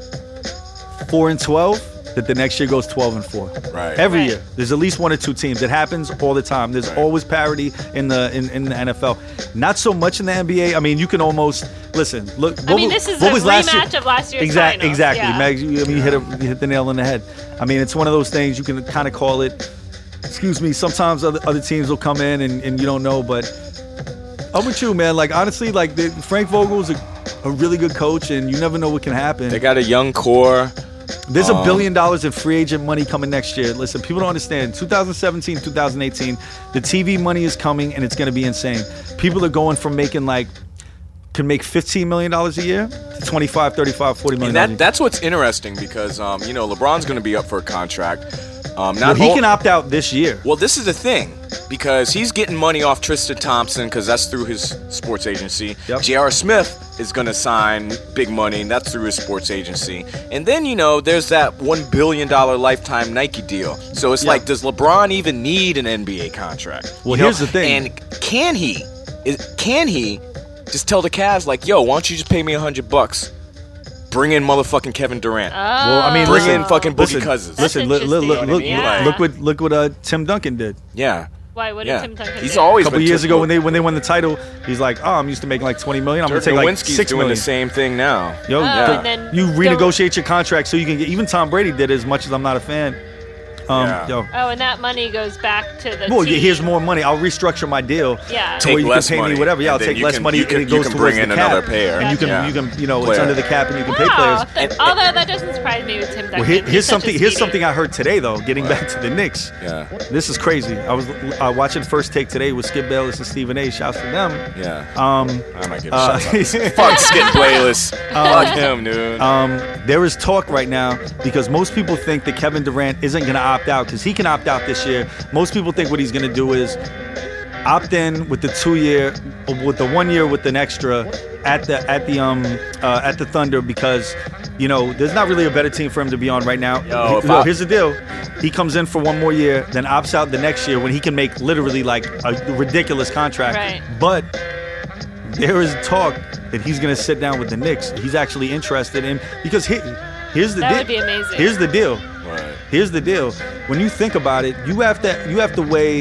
4-12. That the next year goes 12-4. Right. Every year, there's at least one or two teams. It happens all the time. There's always parity in the NFL. Not so much in the NBA. I mean, you can almost listen. Look, this is a rematch of last year's finals. Exactly. Yeah. Mags, you hit the nail on the head. I mean, it's one of those things you can kind of call it. Excuse me. Sometimes other teams will come in and you don't know, but I'm with you, man. Like honestly, like Frank Vogel's a really good coach, and you never know what can happen. They got a young core. There's $1 billion in free agent money coming next year. Listen, people don't understand. 2017, 2018, the TV money is coming, and it's going to be insane. People are going from making can make $15 million a year to 25, 35, 40 million. And that's what's interesting because LeBron's going to be up for a contract. He can opt out this year. Well, this is the thing because he's getting money off Tristan Thompson because that's through his sports agency. Yep. J.R. Smith is going to sign big money, and that's through his sports agency. And then, there's that $1 billion lifetime Nike deal. So it's like, does LeBron even need an NBA contract? Well, here's the thing. And can he just tell the Cavs, like, yo, why don't you just pay me $100? Bring in motherfucking Kevin Durant. Well, I mean, bring in fucking Boogie Cousins. Listen, look what Tim Duncan did. Yeah. Why? What did Tim Duncan do? He's always a couple years ago when they won the title, he's like, oh, I'm used to making like $20 million. I'm gonna take like $6 million. Doing the same thing now. Yo, you renegotiate your contract so you can get. Even Tom Brady did it, as much as I'm not a fan. And that money goes back to the Well, team. Here's more money. I'll restructure my deal. Yeah. To where you less can pay money. me whatever. Yeah, I'll take less money and it goes towards bring in the cap. another pair. And you can, it's under the cap and you can pay players. Although that doesn't surprise me with Tim Duncan. Well, here's something I heard today though. Getting back to the Knicks. Yeah. This is crazy. I was watching First Take today with Skip Bayless and Stephen A. Shouts to them. Yeah. I'm not giving shots out. Fuck Skip Bayless. Fuck him, dude. There is talk right now because most people think that Kevin Durant isn't going to opt out because he can opt out this year. Most people think what he's going to do is opt in with the 2 year, with the 1 year with an extra at the Thunder because there's not really a better team for him to be on right now. Here's the deal: he comes in for 1 more year, then opts out the next year when he can make literally like a ridiculous contract. Right. But there is talk that he's going to sit down with the Knicks. He's actually interested in because here's the deal. That would be amazing. Here's the deal. Right. Here's the deal. When you think about it, you have to weigh.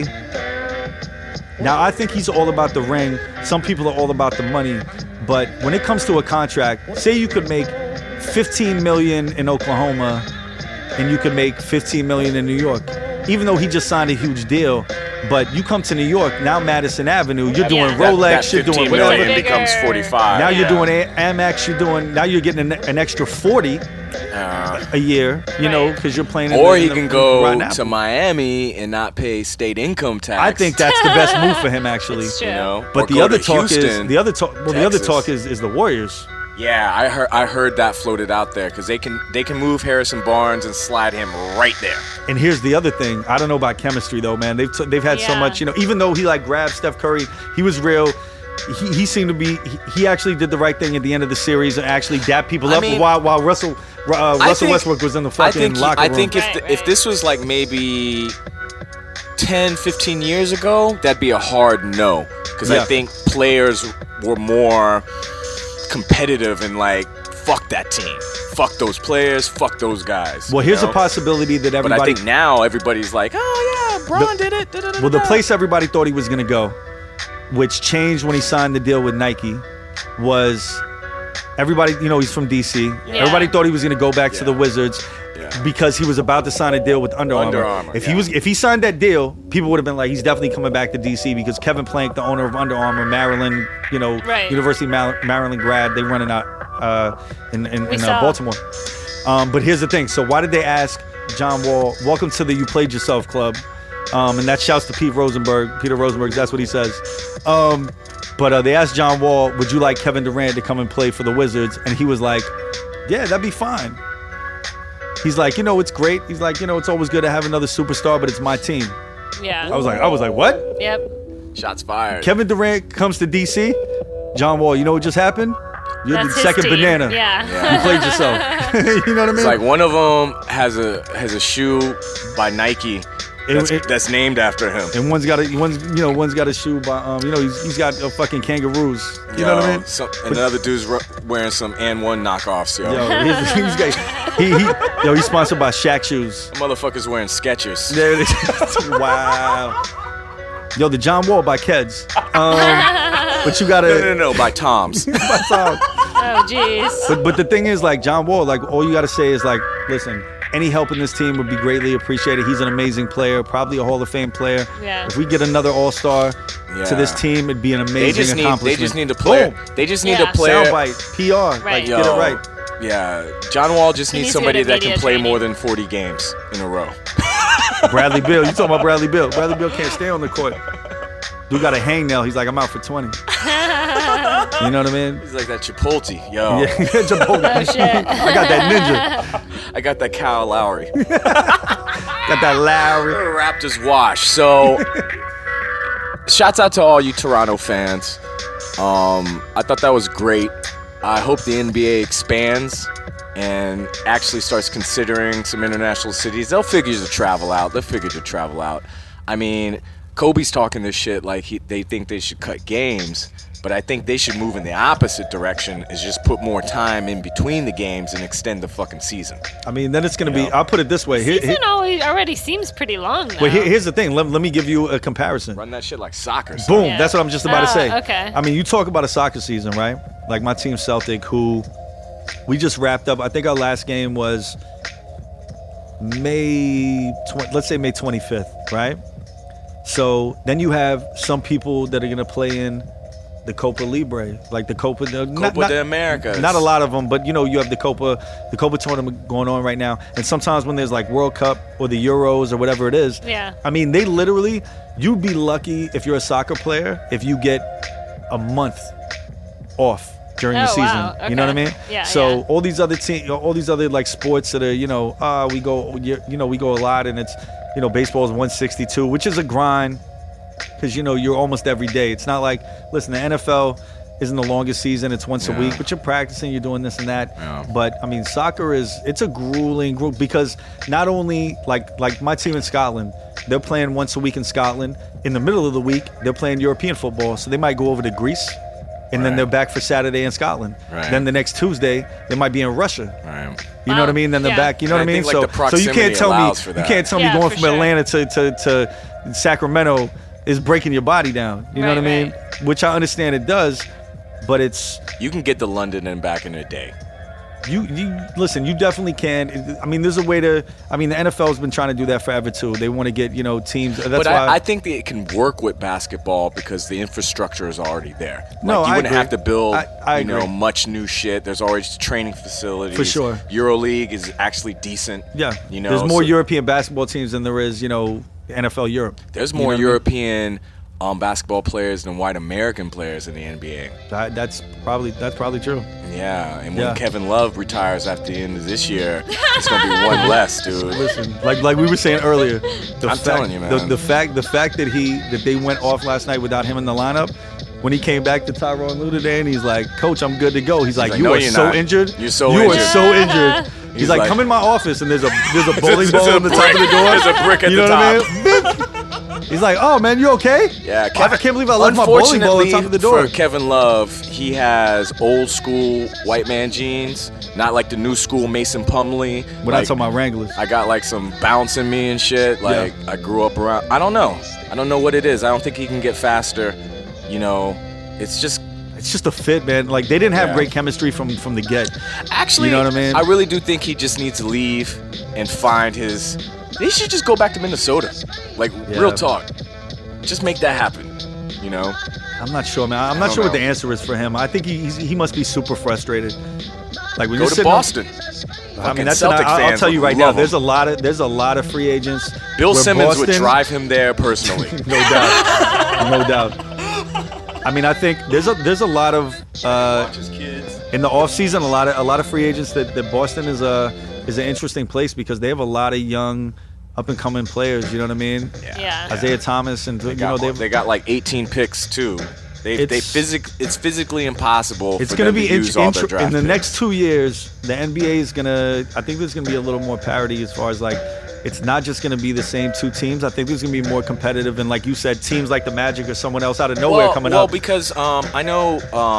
Now, I think he's all about the ring. Some people are all about the money. But when it comes to a contract, say you could make $15 million in Oklahoma and you could make $15 million in New York. Even though he just signed a huge deal, but you come to New York, now Madison Avenue, you're doing Rolex, you're doing whatever. $15 million becomes 45. Now you're doing Amex, now you're getting an extra 40 a year, because you're playing. Or he can go to Miami and not pay state income tax. I think that's the best move for him, actually. It's true. But the other talk is the Warriors. Yeah, I heard that floated out there because they can move Harrison Barnes and slide him right there. And here's the other thing. I don't know about chemistry though, man. They've had so much, even though he grabbed Steph Curry, he was real. He seemed to be. He actually did the right thing at the end of the series and actually dapped people up while Russell Westbrook was in the fucking locker room. I think if this was like maybe 10, 15 years ago, that'd be a hard no because I think players were more competitive and like fuck that team, fuck those players, fuck those guys. Well, here's a possibility that everybody. But I think now everybody's like, oh yeah, Bron did it. Well, the place everybody thought he was gonna go, which changed when he signed the deal with Nike, was everybody. He's from DC. Yeah. Everybody thought he was gonna go back to the Wizards. Because he was about to sign a deal with Under Armour. If he signed that deal, people would have been like, he's definitely coming back to DC because Kevin Plank, the owner of Under Armour, Maryland, University of Maryland grad, they running out in Baltimore. But here's the thing. So why did they ask John Wall, welcome to the You Played Yourself Club? And that shouts to Peter Rosenberg, that's what he says. But they asked John Wall, would you like Kevin Durant to come and play for the Wizards? And he was like, yeah, that'd be fine. He's like, it's great. He's like, it's always good to have another superstar, but it's my team. Yeah. I was like, what? Yep. Shots fired. Kevin Durant comes to DC. John Wall, you know what just happened? You're the second team. banana. Yeah. You played yourself. You know what I mean? It's like one of them has a shoe by Nike that's named after him. And one's got a shoe by he's got fucking kangaroos. You know what I mean? Another dude's wearing some N1 knockoffs, yo. He's sponsored by Shaq shoes. The motherfucker's wearing Skechers. There it is. Wow. Yo, the John Wall by Keds. But you gotta no, by Tom's. by Tom. Oh, jeez. But the thing is, like, John Wall, like, all you gotta say is, like, listen, any help in this team would be greatly appreciated. He's an amazing player, probably a Hall of Fame player. Yeah. If we get another All-Star to this team, it'd be an amazing accomplishment. They just need a player. Boom. They just need a player. Soundbite, PR, like, get it right. Yeah, John Wall just needs somebody that can play more than 40 games in a row. Bradley Beal, you talking about Bradley Beal? Bradley Beal can't stay on the court. Dude got a hangnail. He's like, I'm out for 20. You know what I mean? He's like that Chipotle, yo. Yeah, Chipotle. Oh, shit. I got that ninja. I got that Kyle Lowry. Got that Lowry. Raptors wash. So, shouts out to all you Toronto fans. I thought that was great. I hope the NBA expands and actually starts considering some international cities. They'll figure to travel out. I mean, Kobe's talking this shit like they think they should cut games, but I think they should move in the opposite direction, is just put more time in between the games and extend the fucking season. I mean, then it's going to be, I'll put it this way. Season already seems pretty long now. Well, here's the thing. Let me give you a comparison. Run that shit like soccer. Boom. Yeah. That's what I'm just about to say. Okay. I mean, you talk about a soccer season, right? Like my team Celtic, who we just wrapped up. I think our last game was May 25th, right? So then you have some people that are going to play in the Copa Libre, like the Copa de Americas. Not a lot of them, but you have the Copa tournament going on right now. And sometimes when there's like World Cup or the Euros or whatever it is, I mean, they literally, you'd be lucky if you're a soccer player if you get a month off during the season. Wow. Okay. You know what I mean? Yeah. So all these other like sports that are, we go a lot, and it's, baseball is 162, which is a grind because, you're almost every day. It's not like, listen, the NFL isn't the longest season. It's once a week, but you're practicing, you're doing this and that. Yeah. But, I mean, soccer it's a grueling group because not only, like my team in Scotland, they're playing once a week in Scotland. In the middle of the week, they're playing European football. So they might go over to Greece, and then they're back for Saturday in Scotland. Right. Then the next Tuesday, they might be in Russia. Right. You know what I mean? Then they're back. You know what I mean? Think, so you can't tell me going from Atlanta to Sacramento is breaking your body down. You know what I mean? Right. Which I understand it does, but you can get to London and back in a day. You listen, you definitely can. I mean, there's a way to. I mean, the NFL's been trying to do that forever too. They want to get teams. That's why I think that it can work with basketball because the infrastructure is already there. Like, no, you I wouldn't agree. have to build much new shit. There's already training facilities. For sure. EuroLeague is actually decent. Yeah. There's more European basketball teams than there is NFL Europe. There's more European basketball players than white American players in the NBA. That's probably true. Yeah, and when Kevin Love retires after the end of this year, it's gonna be one less, dude. Listen, like we were saying earlier, telling you, man. The fact that they went off last night without him in the lineup. When he came back to Tyronn Lue today, and he's like, "Coach, I'm good to go." He's like, "You are so injured. You're so injured." He's like, "Come in my office, and there's a bowling ball on the top of the door. There's a brick at the top." He's like, "Oh man, you okay?" Yeah, I can't believe I left my bowling ball on top of the door. For Kevin Love, he has old school white man jeans, not like the new school Mason Plumlee. We're not talking about Wranglers. I got like some bounce in me and shit. Like I grew up around. I don't know what it is. I don't think he can get faster. It's just a fit, man. Like they didn't have great chemistry from the get. Actually, you know what I mean? I really do think he just needs to leave and find his. He should just go back to Minnesota. Like real talk. Just make that happen. I'm not sure, man. I'm not sure what the answer is for him. I think he must be super frustrated. Like when go to Boston. I mean, I'll tell you right now. There's a lot of free agents. Bill Simmons would drive him there personally. No doubt. I mean, I think there's a lot of in the off season, a lot of free agents that Boston is an interesting place because they have a lot of young up and coming players. You know what I mean? Yeah. Isaiah Thomas and they got like 18 picks too. It's physically impossible. It's going to be in the next 2 years. The NBA is I think there's gonna be a little more parity as far as like it's not just going to be the same two teams. I think there's going to be more competitive, and like you said, teams like the Magic or someone else out of nowhere coming up. Well, because I know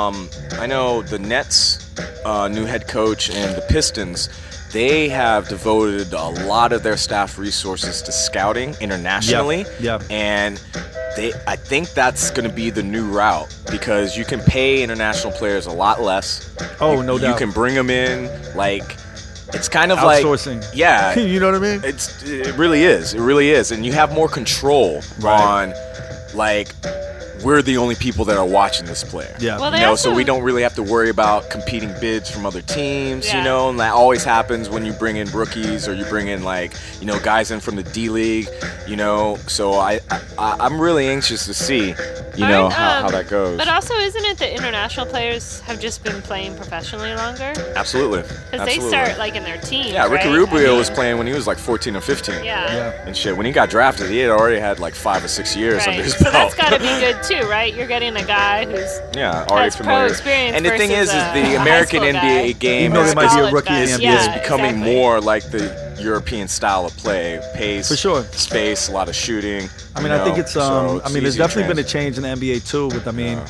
the Nets new head coach and the Pistons, they have devoted a lot of their staff resources to scouting internationally. Yep. And I think that's going to be the new route, because you can pay international players a lot less. Oh, no doubt. You can bring them in, like, it's kind of outsourcing. Like, yeah. You know what I mean? It really is. It really is. And you have more control on, like, we're the only people that are watching this player. Yeah. Well, so we don't really have to worry about competing bids from other teams, and that always happens when you bring in rookies or you bring in, like, guys in from the D League, so I'm really anxious to see, how that goes. But also, isn't it that international players have just been playing professionally longer? Absolutely. Because they start, like, in their teens. Yeah, Ricky Rubio was playing when he was like 14 or 15. Yeah. And shit, when he got drafted, he had already had like 5 or 6 years under his belt. So that's got to be good too, right? You're getting a guy who's already has familiar. Pro experience. And the thing is the American NBA game is might be a rookie in the NBA. Is becoming more like the European style of play. Pace, for sure, space, a lot of shooting. I mean, I think it's there's definitely been a change in the NBA too. With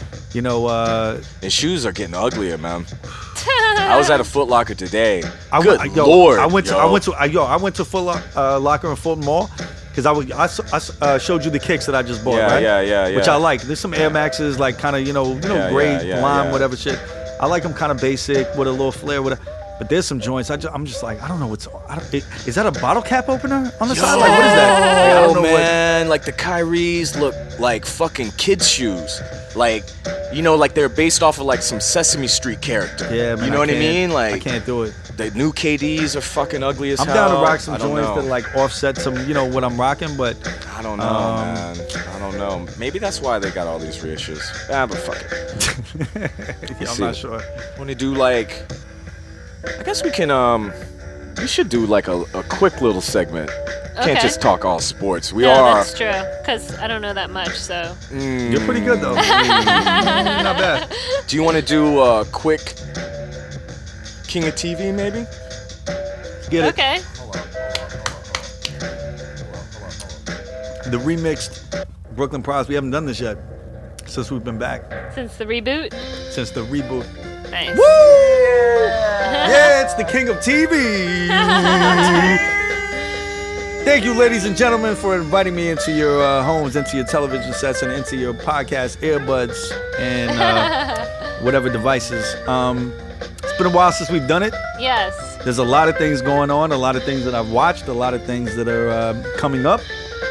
and shoes are getting uglier, man. I was at a Foot Locker today. Lord, I went to Foot Locker in Fulton Mall. Because I showed you the kicks that I just bought, right? Yeah. Which I like. There's some Air Maxes, like kind of, gray, lime, whatever shit. I like them kind of basic with a little flair. But there's some joints. I'm just like, I don't know is that a bottle cap opener on the side? Like, what is that? I don't know, man. Like the Kyries look like fucking kids' shoes. Like, like they're based off of like some Sesame Street character. Yeah, man. You know what I mean? Like, I can't do it. The new KDs are fucking ugly as hell. I'm down to rock some joints that like offset some, what I'm rocking, but I don't know, man. I don't know. Maybe that's why they got all these reissues. But fuck it. I'm not sure. Want to do like, I guess we can we should do like a quick little segment. Can't just talk all sports. That's true. Because I don't know that much, so. You're pretty good though. Not bad. Do you want to do a quick King of TV, maybe? Get it. Okay. The remixed Brooklyn Props. We haven't done this yet since we've been back. Since the reboot? Since the reboot. Nice. Woo! Yeah, it's the King of TV. Thank you, ladies and gentlemen, for inviting me into your homes, into your television sets, and into your podcast earbuds and whatever devices. It's been a while since we've done it. Yes. There's a lot of things going on, a lot of things that I've watched, a lot of things that are coming up.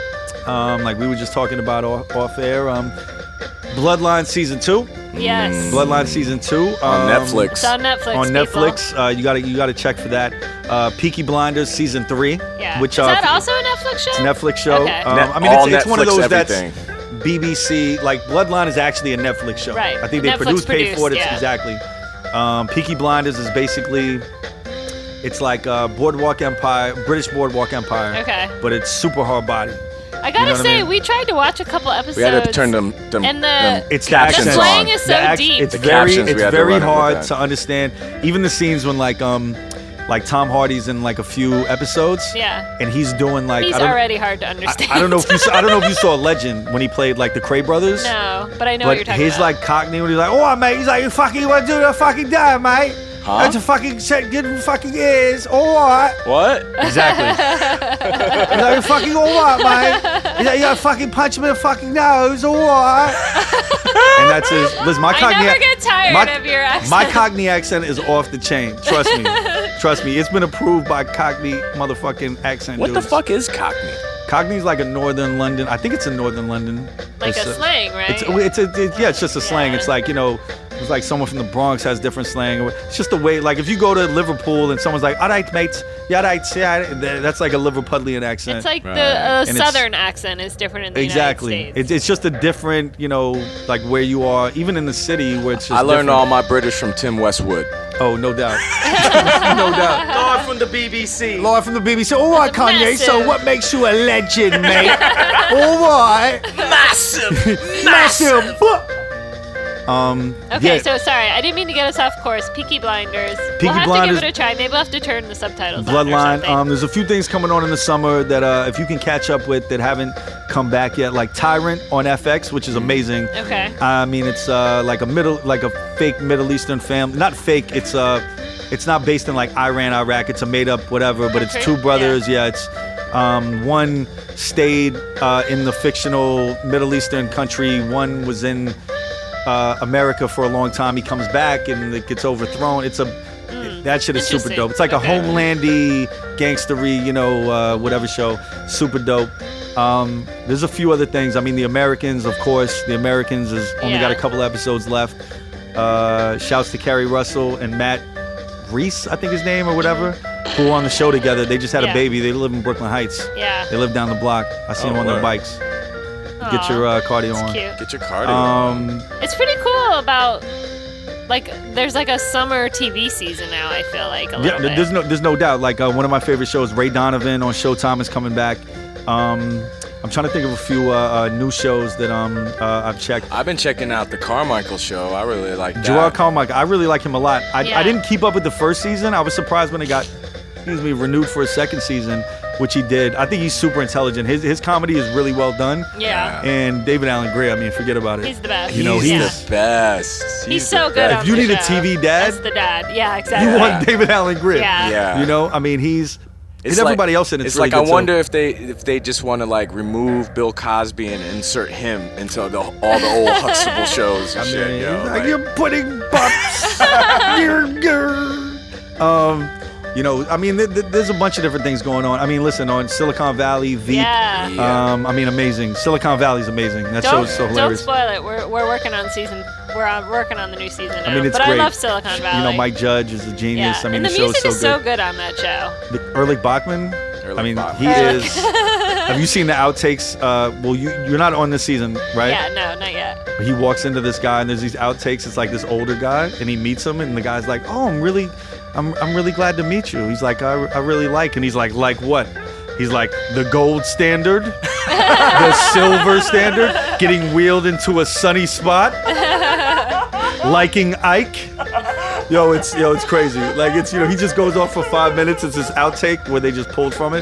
Like we were just talking about off air. Bloodline Season 2. Yes. Bloodline Season 2. On Netflix. It's on Netflix. On Netflix. You gotta check for that. Peaky Blinders Season 3. Yeah. Which, is that also a Netflix show? It's a Netflix show. Okay. It's one of those everything. That's BBC. Like Bloodline is actually a Netflix show. Right. I think they paid for it. Yeah. Exactly. Peaky Blinders is basically, it's like Boardwalk Empire, British Boardwalk Empire. Okay. But it's super hard body. I gotta say, we tried to watch a couple episodes. We had to turn them and it's captions the slang is so deep. It's very hard to understand. Even the scenes when like Tom Hardy's in like a few episodes. Yeah. And he's doing like he's already hard to understand. I don't know if you saw Legend when he played like the Cray brothers. No, but I know what you're talking about. His like Cockney when he's like, "Oh mate," he's like, "You fucking want to do that fucking day, mate?" Huh? That's a fucking set, good fucking ears. All right. What? Exactly. He's like, "You fucking all right, mate." He's like, "You gotta fucking punch him in the fucking nose. All right." And that's his. Listen, my Cockney. I never get tired of your accent. My Cockney accent is off the chain. Trust me. Trust me. It's been approved by Cockney motherfucking accent. What dudes. the fuck is Cockney? Cockney's like a Northern London. I think it's a Northern London. Like a slang, right? It's just a slang. It's like, it's like someone from the Bronx has different slang. It's just the way, like if you go to Liverpool and someone's like, "All right, mates, yeah, right, yeah," that's like a Liverpudlian accent. It's like the Southern accent is different in the United States. It's just a different, like where you are, even in the city where it's just I learned different. all my British from Tim Westwood. Oh, no doubt. No doubt. Live from the BBC. Live from the BBC. All right, Kanye, Massive. so what makes you a legend, mate? All right. Massive. Massive. Okay, so sorry, I didn't mean to get us off course. Peaky Blinders. We'll have to give it a try. Maybe we'll have to turn the subtitles Bloodline. on. There's a few things coming on in the summer that if you can catch up with that haven't come back yet, like Tyrant on FX, which is amazing. Okay. I mean, it's like a fake Middle Eastern family. Not fake. It's not based in like Iran, Iraq. It's a made up whatever, but it's two brothers. Yeah, it's one stayed in the fictional Middle Eastern country. One was in America for a long time. He comes back and it gets overthrown. That shit is super dope. It's like a Homelandy, gangstery, whatever show. Super dope. There's a few other things. I mean, The Americans, of course. The Americans has only got a couple episodes left. Shouts to Carrie Russell and Matt Reese, I think his name or whatever, who were on the show together. They just had a baby. They live in Brooklyn Heights. Yeah. They live down the block. I see them on their bikes. Get your cardio on. Cute. Get your cardio on. It's pretty cool about, like, there's like a summer TV season now, I feel like, a little bit. There's no doubt. Like, one of my favorite shows, Ray Donovan on Showtime, is coming back. I'm trying to think of a few new shows that I've checked. I've been checking out the Carmichael show. I really like that. Gerard Carmichael. I really like him a lot. I didn't keep up with the first season. I was surprised when it got, renewed for a second season, which he did. I think he's super intelligent. His comedy is really well done. Yeah. And David Allen Gray, I mean, forget about it. He's the best. He's the best. He's so good on If you the need a show. TV dad, That's the dad. Yeah, exactly. you want David Allen Gray. Yeah. I mean, he's... It's and everybody else in it's really like good I wonder too. if they just want to like remove Bill Cosby and insert him into all the old Huxtable shows and shit. You're putting bumps. I mean, there's a bunch of different things going on. I mean, listen, on Silicon Valley, Veep. Yeah. I mean, amazing. Silicon Valley's amazing. That show is so hilarious. Don't spoil it. We're working on We're working on the new season now. I mean, it's but great. I love Silicon Valley. Mike Judge is a genius. Yeah. I mean, and the show's music so is so good. good on that show. Erlich Bachman. He is. Have you seen the outtakes? Well, you're not on this season, right? Yeah, no, not yet. He walks into this guy and there's these outtakes. It's like this older guy, and he meets him, and the guy's like, "Oh, I'm really glad to meet you." He's like, "I really like," and he's like what? He's like, the gold standard, the silver standard, getting wheeled into a sunny spot, liking Ike. Yo, it's crazy. Like, he just goes off for 5 minutes. It's this outtake where they just pulled from it.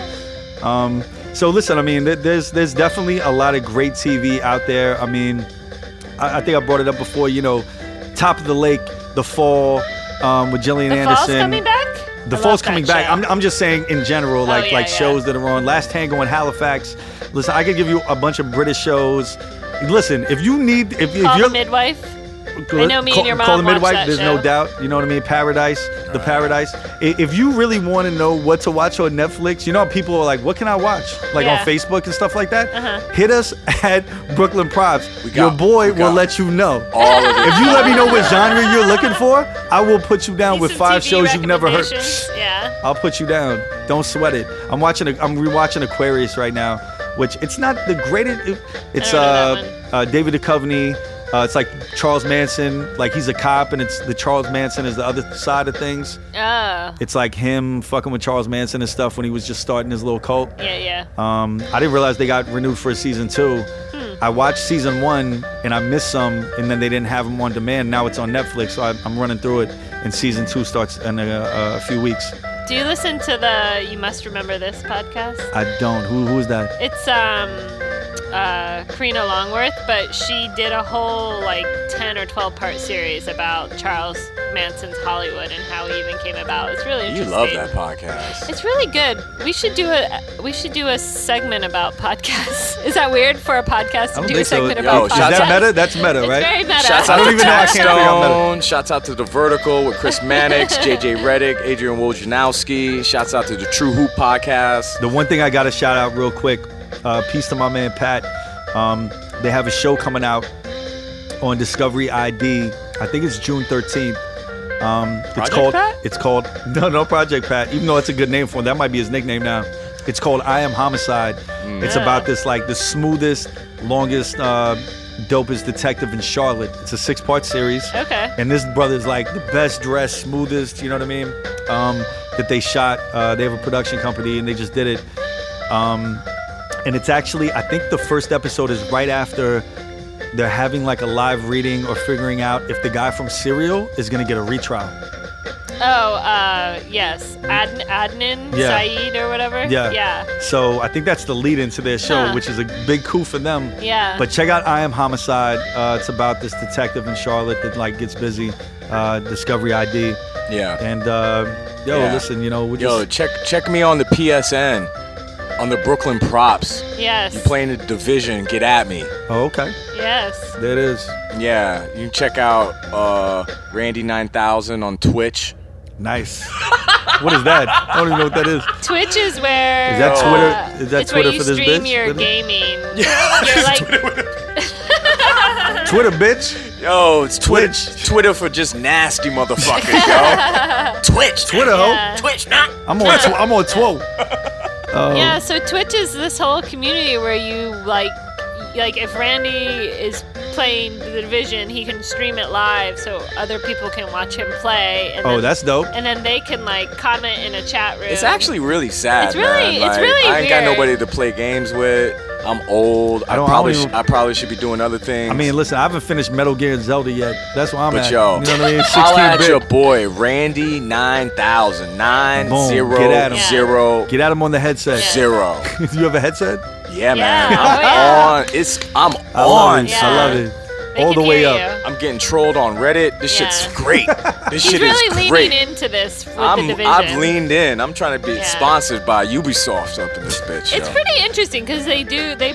So listen, I mean, there's definitely a lot of great TV out there. I mean, I think I brought it up before. Top of the Lake, The Fall, with Gillian Anderson. The Fall's coming back? The Fall's coming back. I'm just saying in general, shows that are on. Last Tango in Halifax. Listen, I could give you a bunch of British shows. Listen, if you're The Midwife. I know me and your mom Call the watched Midwife. that There's show. no doubt. You know what I mean? Paradise. The Paradise. If you really want to know what to watch on Netflix, how people are like, what can I watch? Like on Facebook and stuff like that. Hit us at Brooklyn Props. Your boy will let you know. All of it. If you let me know what genre you're looking for, I will put you down with Some 5 TV shows you've never heard. Yeah. I'll put you down. Don't sweat it. I'm rewatching Aquarius right now, which it's not the greatest. It's David Duchovny. It's like Charles Manson, like he's a cop, and it's the Charles Manson is the other side of things. Oh. It's like him fucking with Charles Manson and stuff when he was just starting his little cult. Yeah. I didn't realize they got renewed for a season 2. I watched season 1 and I missed some, and then they didn't have them on demand. Now it's on Netflix, so I'm running through it, and season 2 starts in a few weeks. Do you listen to the You Must Remember This podcast? I don't. Who is that? It's Karina Longworth, but she did a whole 10 or 12 part series about Charles Manson's Hollywood and how he even came about. It's really interesting. You love that podcast. It's really good. We should do a segment about podcasts. Is that weird for a podcast to do a segment about podcasts? Is that meta? That's meta, right? It's very meta. Shouts I out don't to even know. I can't figure out Stone. meta. Shouts out to The Vertical with Chris Mannix, JJ Reddick, Adrian Wojnarowski. Shouts out to the True Hoop podcast. The one thing I got to shout out real quick, peace to my man Pat. They have a show coming out on Discovery ID. I think it's June 13th. It's called No Project Pat. Even though it's a good name for him, that might be his nickname now. It's called I Am Homicide. It's about this the smoothest, longest, dopest detective in Charlotte. It's a 6-part series. Okay. And this brother's the best dressed, smoothest. You know what I mean? That they shot. They have a production company and they just did it. And it's actually, I think the first episode is right after they're having like a live reading or figuring out if the guy from Serial is going to get a retrial. Oh, yes. Adnan Syed or whatever? Yeah. So I think that's the lead into their show, which is a big coup for them. Yeah. But check out I Am Homicide. It's about this detective in Charlotte that like gets busy. Discovery ID. Yeah. And listen, check me on the PSN. On the Brooklyn Props. Yes. You playing the Division, get at me. Oh, okay. Yes. There it is. Yeah. You can check out Randy 9000 on Twitch. Nice. What is that? I don't even know what that is. Twitch is where... Is that Twitter? Is that it's Twitter where you for this stream bitch? your gaming. You're like... Twitter, bitch. Yo, it's Twitch. Twitter for just nasty motherfuckers, yo. Twitch. Twitter, Yeah. ho. Twitch, nah. I'm on Two. Yeah, so Twitch is this whole community where you like if Randy is playing the Division, he can stream it live so other people can watch him play. And then, That's dope. And then they can like comment in a chat room. It's actually really sad. It's really- man. it's really I ain't got weird. nobody to play games with. I'm old. I probably should be doing other things. I mean, listen, I haven't finished Metal Gear and Zelda yet. That's where I'm but at. yo, You know what I mean? holla at 16-bit. your boy Randy 9000 Boom, get at him. 900 Get at him on the headset. 0. You have a headset? Yeah, man. Yeah, I'm oh, on. I'm I love on. it. Yeah. I love it. They All can the way hear up. you. I'm getting trolled on Reddit. This Yeah. shit's great. This He's shit really is great. leaning into this with the Division. I've leaned in. I'm trying to be Yeah. sponsored by Ubisoft up in this bitch. It's yo. pretty interesting because they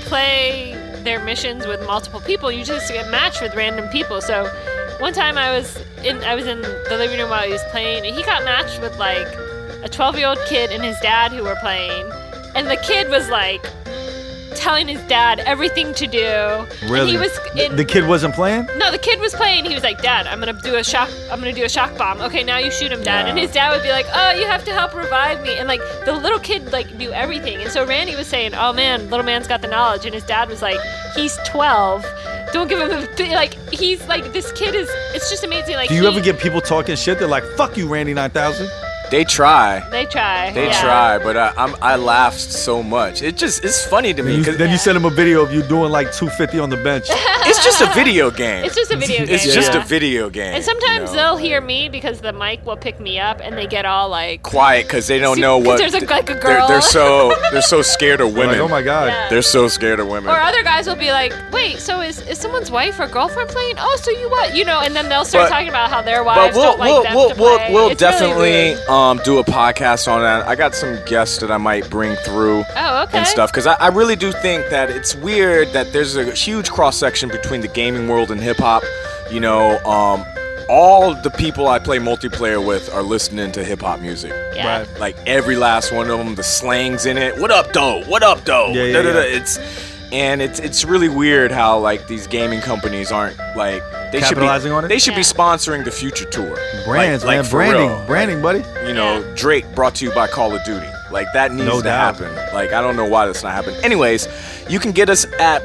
play their missions with multiple people. You just get matched with random people. So one time I was in the living room while he was playing, and he got matched with like a 12-year-old kid and his dad who were playing, and the kid was like telling his dad everything to do. Really? And he was The kid wasn't playing? No, the kid was playing. He was like, "Dad, I'm gonna do a shock bomb. Okay, now you shoot him, Dad." Yeah. And his dad would be like, "Oh, you have to help revive me." And like the little kid like knew everything. And so Randy was saying, "Oh man, little man's got the knowledge." And his dad was like, "He's 12. Don't give him like he's like this kid is. It's just amazing. Like, Do you ever get people talking shit? They're like, "Fuck you, Randy 9000." They try. They try. They yeah. try, but I laughed so much. It's funny to me because Then you send him a video of you doing like 250 on the bench. it's just a video game. It's just a video game. It's just yeah. a video game. And sometimes you know? they'll hear me because the mic will pick me up, and they get all like quiet because they don't know 'cause what. there's like a girl. They're so scared of women. Like, oh my God. Yeah. They're so scared of women. Or other guys will be like, "Wait, so is someone's wife or girlfriend playing? Oh, so you what? You know?" And then they'll start But- talking about how their But wives don't like them to play. we'll It's really definitely weird. do a podcast on that. I got some guests that I might bring through Oh, okay. and stuff because I really do think that it's weird that there's a huge cross section between the gaming world and hip hop. You know, all the people I play multiplayer with are listening to hip hop music. Yeah. Right. Like every last one of them, the slang's in it. What up, though? What up, though? Yeah, yeah, Da-da-da. It's really weird how like these gaming companies aren't like they Capitalizing on it? They should be Yeah. sponsoring the future tour. Brands, like man. for Branding. real. Branding, buddy. You know, Drake brought to you by Call of Duty. Like that needs No to doubt. happen. Like I don't know why that's not happening. Anyways, you can get us at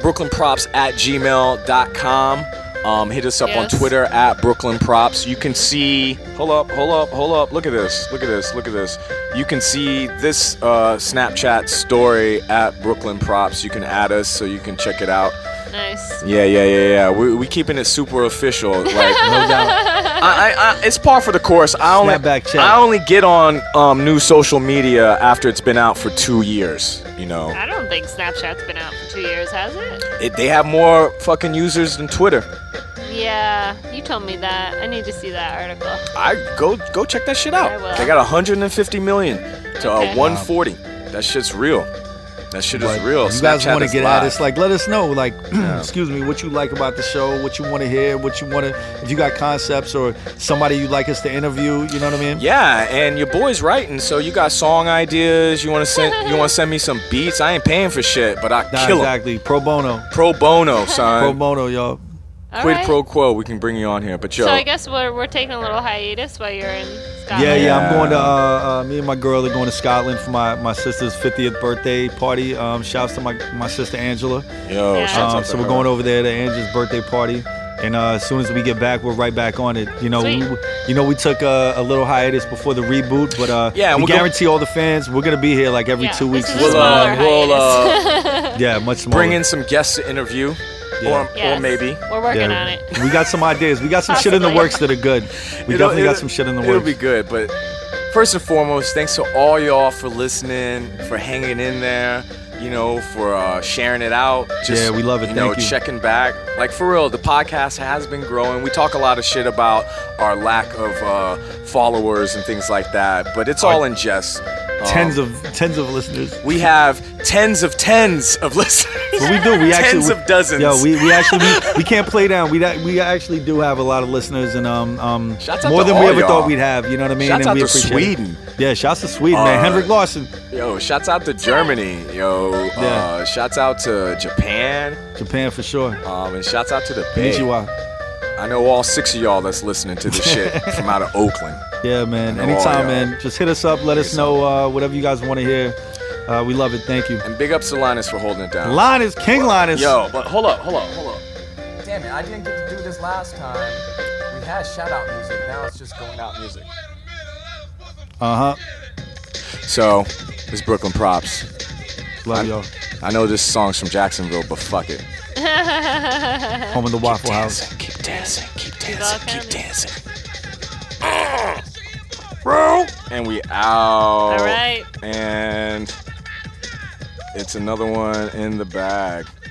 brooklynprops@gmail.com. Hit us up on Yes. Twitter at brooklynprops. You can see. Hold up. Look at this. You can see this Snapchat story at brooklynprops. You can add us so you can check it out. Nice. Yeah. We keeping it super official. Like No doubt. it's par for the course. Snapback check. I only get on new social media after it's been out for 2 years. You know, I don't think Snapchat's been out for 2 years, has it? they have more fucking users than Twitter. Yeah, you told me that. I need to see that article. I go check that shit out. I will. They got 150 million to Okay. 140. That shit's real. That shit is But real. You guys Snapchat want to is get live. at us? Like, let us know. Like, excuse me, what you like about the show, what you want to hear, what you want to. If you got concepts or somebody you'd like us to interview, you know what I mean? Yeah, and your boy's writing, so you got song ideas. You want to send me some beats? I ain't paying for shit, but I Nah, kill 'em. exactly. Pro bono. Pro bono, son. Pro bono, y'all. All Quid right. pro quo. We can bring you on here, but yo. So I guess we're taking a little hiatus while you're in Scotland. Yeah, I'm Yeah. going to. Me and my girl are going to Scotland for my sister's 50th birthday party. Shouts to my sister Angela. Yo, Yeah. shouts out to So we're her. going over there to Angela's birthday party. And as soon as we get back, we're right back on it. You know, Sweet. we took a little hiatus before the reboot, but Yeah, we we're guarantee all the fans we're gonna be here like every Yeah, 2 weeks. this is a We'll, smaller we'll hiatus. Yeah, much smaller. bring in some guests to interview. Or maybe. We're working on it. We got some ideas. We got some shit in the works that are good. We definitely got some shit in the works. It'll be good, but first and foremost, thanks to all y'all for listening, for hanging in there, for sharing it out. Just, we love it. Thank you. Checking back. Like, for real, the podcast has been growing. We talk a lot of shit about our lack of followers and things like that, but it's all in jest. Tens of listeners. We have tens of listeners. But we do. We actually tens of dozens. Yo, we actually we can't play down. We actually do have a lot of listeners, and shouts out more to than all we ever y'all. thought we'd have. You know what I mean? Shouts and out we to appreciate Sweden. It. Yeah, shouts to Sweden, man. Henrik Larsson. Yo, shouts out to Germany. Yo, shouts out to Japan. Japan for sure. And shouts out to the Bay. Konnichiwa. I know all 6 of y'all that's listening to this shit from out of Oakland. Yeah, man. Anytime, man. Just hit us up. Let us know whatever you guys want to hear. We love it. Thank you. And big ups to Linus for holding it down. Linus, King Linus. Yo, but hold up. Damn it, I didn't get to do this last time. We had shout out music. Now it's just going out music. So, it's Brooklyn Props. Love y'all. I know this song's from Jacksonville, but fuck it. Home of the Waffle House. Keep dancing. Bro. And we out. All right. And it's another one in the bag.